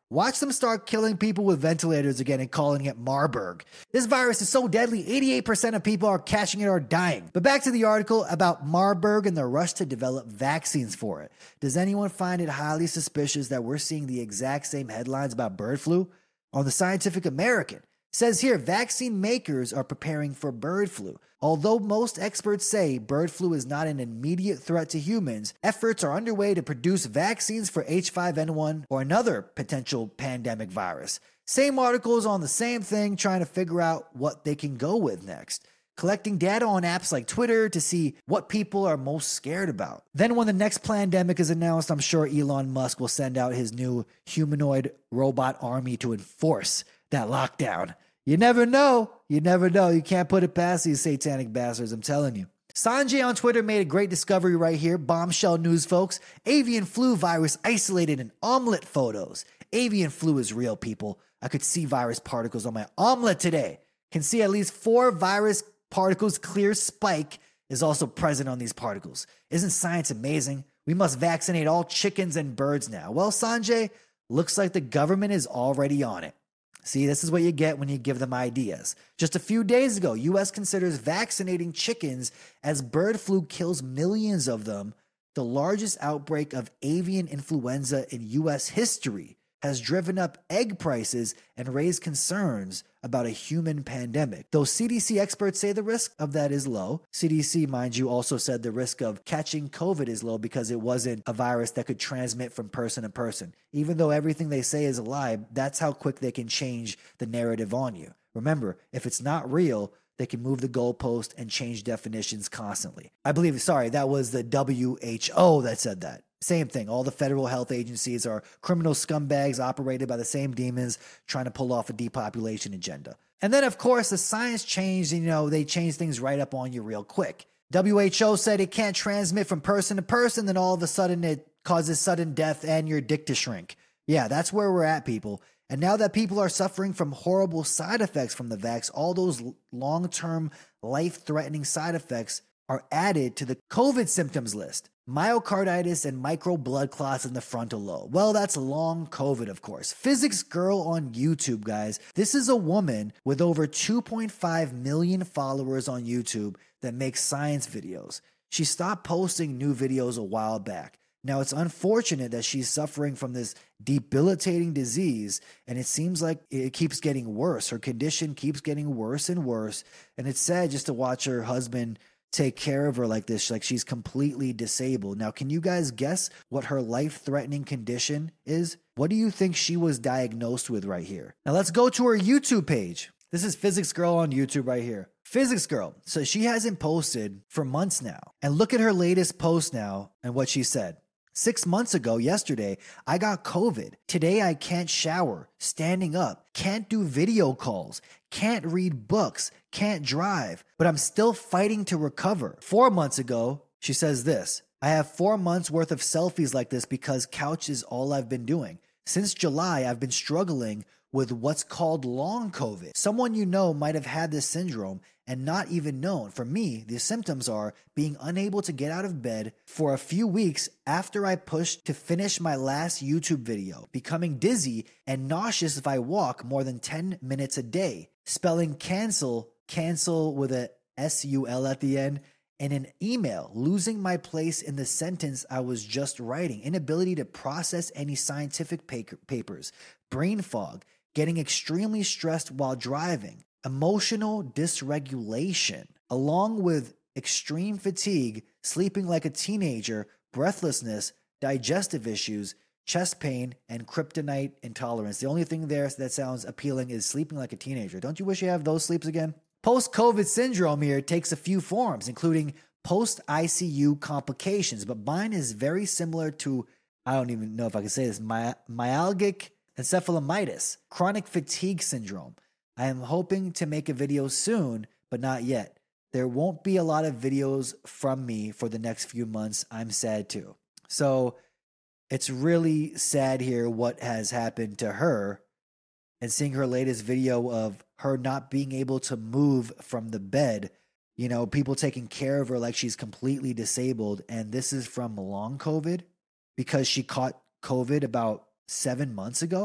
Watch them start killing people with ventilators again and calling it Marburg. This virus is so deadly, eighty-eight percent of people are catching it or dying. But back to the article about Marburg and the rush to develop vaccines for it. Does anyone find it highly suspicious that we're seeing the exact same headlines about bird flu? On the Scientific American, it says here, vaccine makers are preparing for bird flu. Although most experts say bird flu is not an immediate threat to humans, efforts are underway to produce vaccines for H five N one or another potential pandemic virus. Same articles on the same thing, trying to figure out what they can go with next. Collecting data on apps like Twitter to see what people are most scared about. Then when the next pandemic is announced, I'm sure Elon Musk will send out his new humanoid robot army to enforce that lockdown. You never know. You never know. You can't put it past these satanic bastards, I'm telling you. Sanjay on Twitter made a great discovery right here. Bombshell news, folks. Avian flu virus isolated in omelet photos. Avian flu is real, people. I could see virus particles on my omelet today. Can see at least four virus particles. Clear spike is also present on these particles. Isn't science amazing? We must vaccinate all chickens and birds now. Well, Sanjay, looks like the government is already on it. See, this is what you get when you give them ideas. Just a few days ago, U S considers vaccinating chickens as bird flu kills millions of them. The largest outbreak of avian influenza in U S history has driven up egg prices and raised concerns about a human pandemic. Though C D C experts say the risk of that is low, C D C, mind you, also said the risk of catching COVID is low because it wasn't a virus that could transmit from person to person. Even though everything they say is a lie, that's how quick they can change the narrative on you. Remember, if it's not real, they can move the goalpost and change definitions constantly. I believe, sorry, that was the W H O that said that. Same thing. All the federal health agencies are criminal scumbags operated by the same demons trying to pull off a depopulation agenda. And then, of course, the science changed. You know, they changed things right up on you real quick. W H O said it can't transmit from person to person. Then all of a sudden it causes sudden death and your dick to shrink. Yeah, that's where we're at, people. And now that people are suffering from horrible side effects from the vax, all those long-term life-threatening side effects are added to the COVID symptoms list. Myocarditis and micro blood clots in the frontal lobe. Well, that's long COVID, of course. Physics Girl on YouTube, guys. This is a woman with over two point five million followers on YouTube that makes science videos. She stopped posting new videos a while back. Now, it's unfortunate that she's suffering from this debilitating disease, and it seems like it keeps getting worse. Her condition keeps getting worse and worse, and it's sad just to watch her husband take care of her like this, like she's completely disabled. Now, can you guys guess what her life-threatening condition is? What do you think she was diagnosed with right here? Now, let's go to her YouTube page. This is Physics Girl on YouTube right here. Physics Girl. So she hasn't posted for months now. And look at her latest post now and what she said. Six months ago, yesterday, I got COVID. Today, I can't shower, standing up, can't do video calls, can't read books, can't drive, but I'm still fighting to recover. Four months ago, she says this, I have four months worth of selfies like this because couch is all I've been doing. Since July, I've been struggling with what's called long COVID. Someone you know might have had this syndrome and not even known. For me, the symptoms are being unable to get out of bed for a few weeks after I pushed to finish my last YouTube video, becoming dizzy and nauseous if I walk more than ten minutes a day, spelling cancel, cancel with a S U L at the end, in an email, losing my place in the sentence I was just writing, inability to process any scientific papers, brain fog, getting extremely stressed while driving, emotional dysregulation, along with extreme fatigue, sleeping like a teenager, breathlessness, digestive issues, chest pain, and kryptonite intolerance. The only thing there that sounds appealing is sleeping like a teenager. Don't you wish you have those sleeps again? Post-COVID syndrome here takes a few forms, including post-I C U complications, but mine is very similar to, I don't even know if I can say this, my, myalgic encephalomyelitis, chronic fatigue syndrome. I am hoping to make a video soon, but not yet. There won't be a lot of videos from me for the next few months. I'm sad too. So it's really sad here what has happened to her, and seeing her latest video of her not being able to move from the bed, you know, people taking care of her like she's completely disabled. And this is from long COVID because she caught COVID about seven months ago.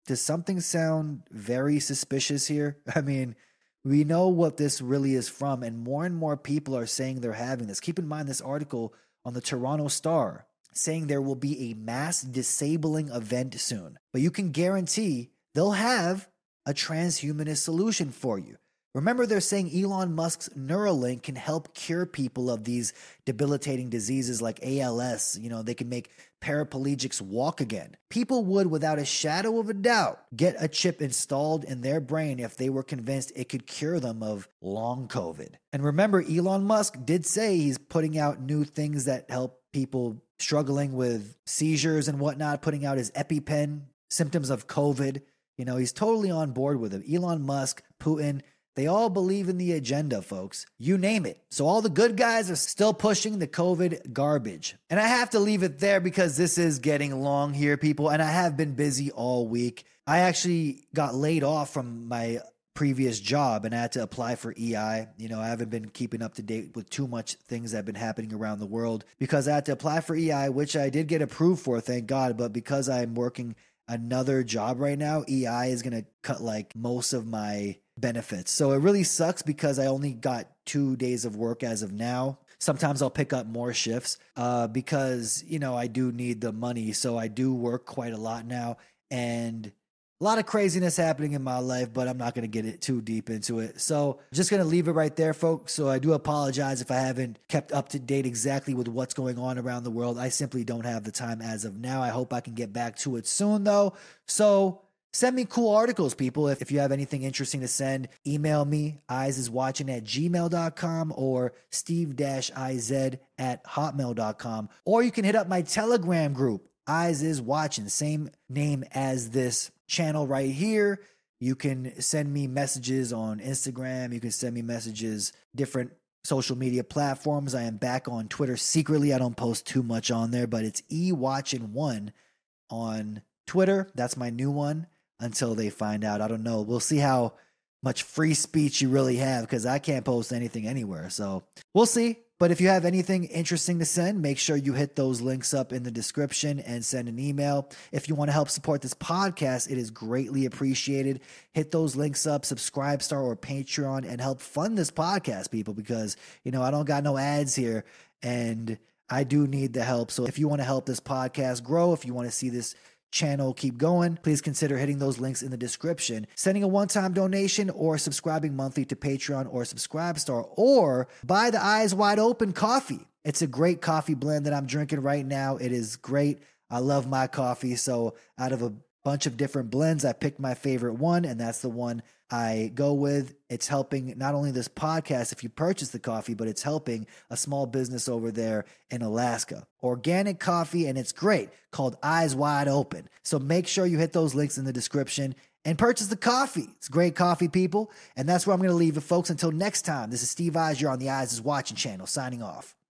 does something sound very suspicious here? I mean, we know what this really is from, and more and more people are saying they're having this. Keep in mind this article on the Toronto Star saying there will be a mass disabling event soon, but you can guarantee they'll have a transhumanist solution for you. Remember, they're saying Elon Musk's Neuralink can help cure people of these debilitating diseases like A L S. You know, they can make paraplegics walk again. People would, without a shadow of a doubt, get a chip installed in their brain if they were convinced it could cure them of long COVID. And remember, Elon Musk did say he's putting out new things that help people struggling with seizures and whatnot, putting out his EpiPen, symptoms of COVID. You know, he's totally on board with it. Elon Musk, Putin, they all believe in the agenda, folks. You name it. So all the good guys are still pushing the COVID garbage. And I have to leave it there because this is getting long here, people. And I have been busy all week. I actually got laid off from my previous job and I had to apply for E I. You know, I haven't been keeping up to date with too much things that have been happening around the world because I had to apply for E I, which I did get approved for, thank God. But because I'm working another job right now, E I is going to cut like most of my benefits. So it really sucks because I only got two days of work as of now. Sometimes I'll pick up more shifts uh, because, you know, I do need the money. So I do work quite a lot now and a lot of craziness happening in my life, but I'm not going to get it too deep into it. So just going to leave it right there, folks. So I do apologize if I haven't kept up to date exactly with what's going on around the world. I simply don't have the time as of now. I hope I can get back to it soon, though. So send me cool articles, people. If, if you have anything interesting to send, email me, eyesiswatching at gmail dot com or steve-iz at hotmail dot com. Or you can hit up my Telegram group, Eyes Is Watching, same name as this channel right here. You can send me messages on Instagram. You can send me messages, different social media platforms. I am back on Twitter secretly. I don't post too much on there, but it's E Watching one on Twitter. That's my new one until they find out. I don't know. We'll see how much free speech you really have because I can't post anything anywhere. So we'll see. But if you have anything interesting to send, make sure you hit those links up in the description and send an email. If you want to help support this podcast, it is greatly appreciated. Hit those links up, Subscribestar or Patreon, and help fund this podcast, people, because, you know, I don't got no ads here and I do need the help. So if you want to help this podcast grow, if you want to see this channel keep going, please consider hitting those links in the description, sending a one-time donation or subscribing monthly to Patreon or Subscribestar, or buy the Eyes Wide Open coffee. It's a great coffee blend that I'm drinking right now. It is great. I love my coffee. So out of a bunch of different blends, I picked my favorite one, and that's the one I go with. It's helping not only this podcast if you purchase the coffee, but it's helping a small business over there in Alaska. Organic coffee, and it's great, called Eyes Wide Open. So make sure you hit those links in the description and purchase the coffee. It's great coffee, people. And that's where I'm going to leave it, folks. Until next time, this is Steve Eyes. You're on the Eyes Is Watching channel, signing off.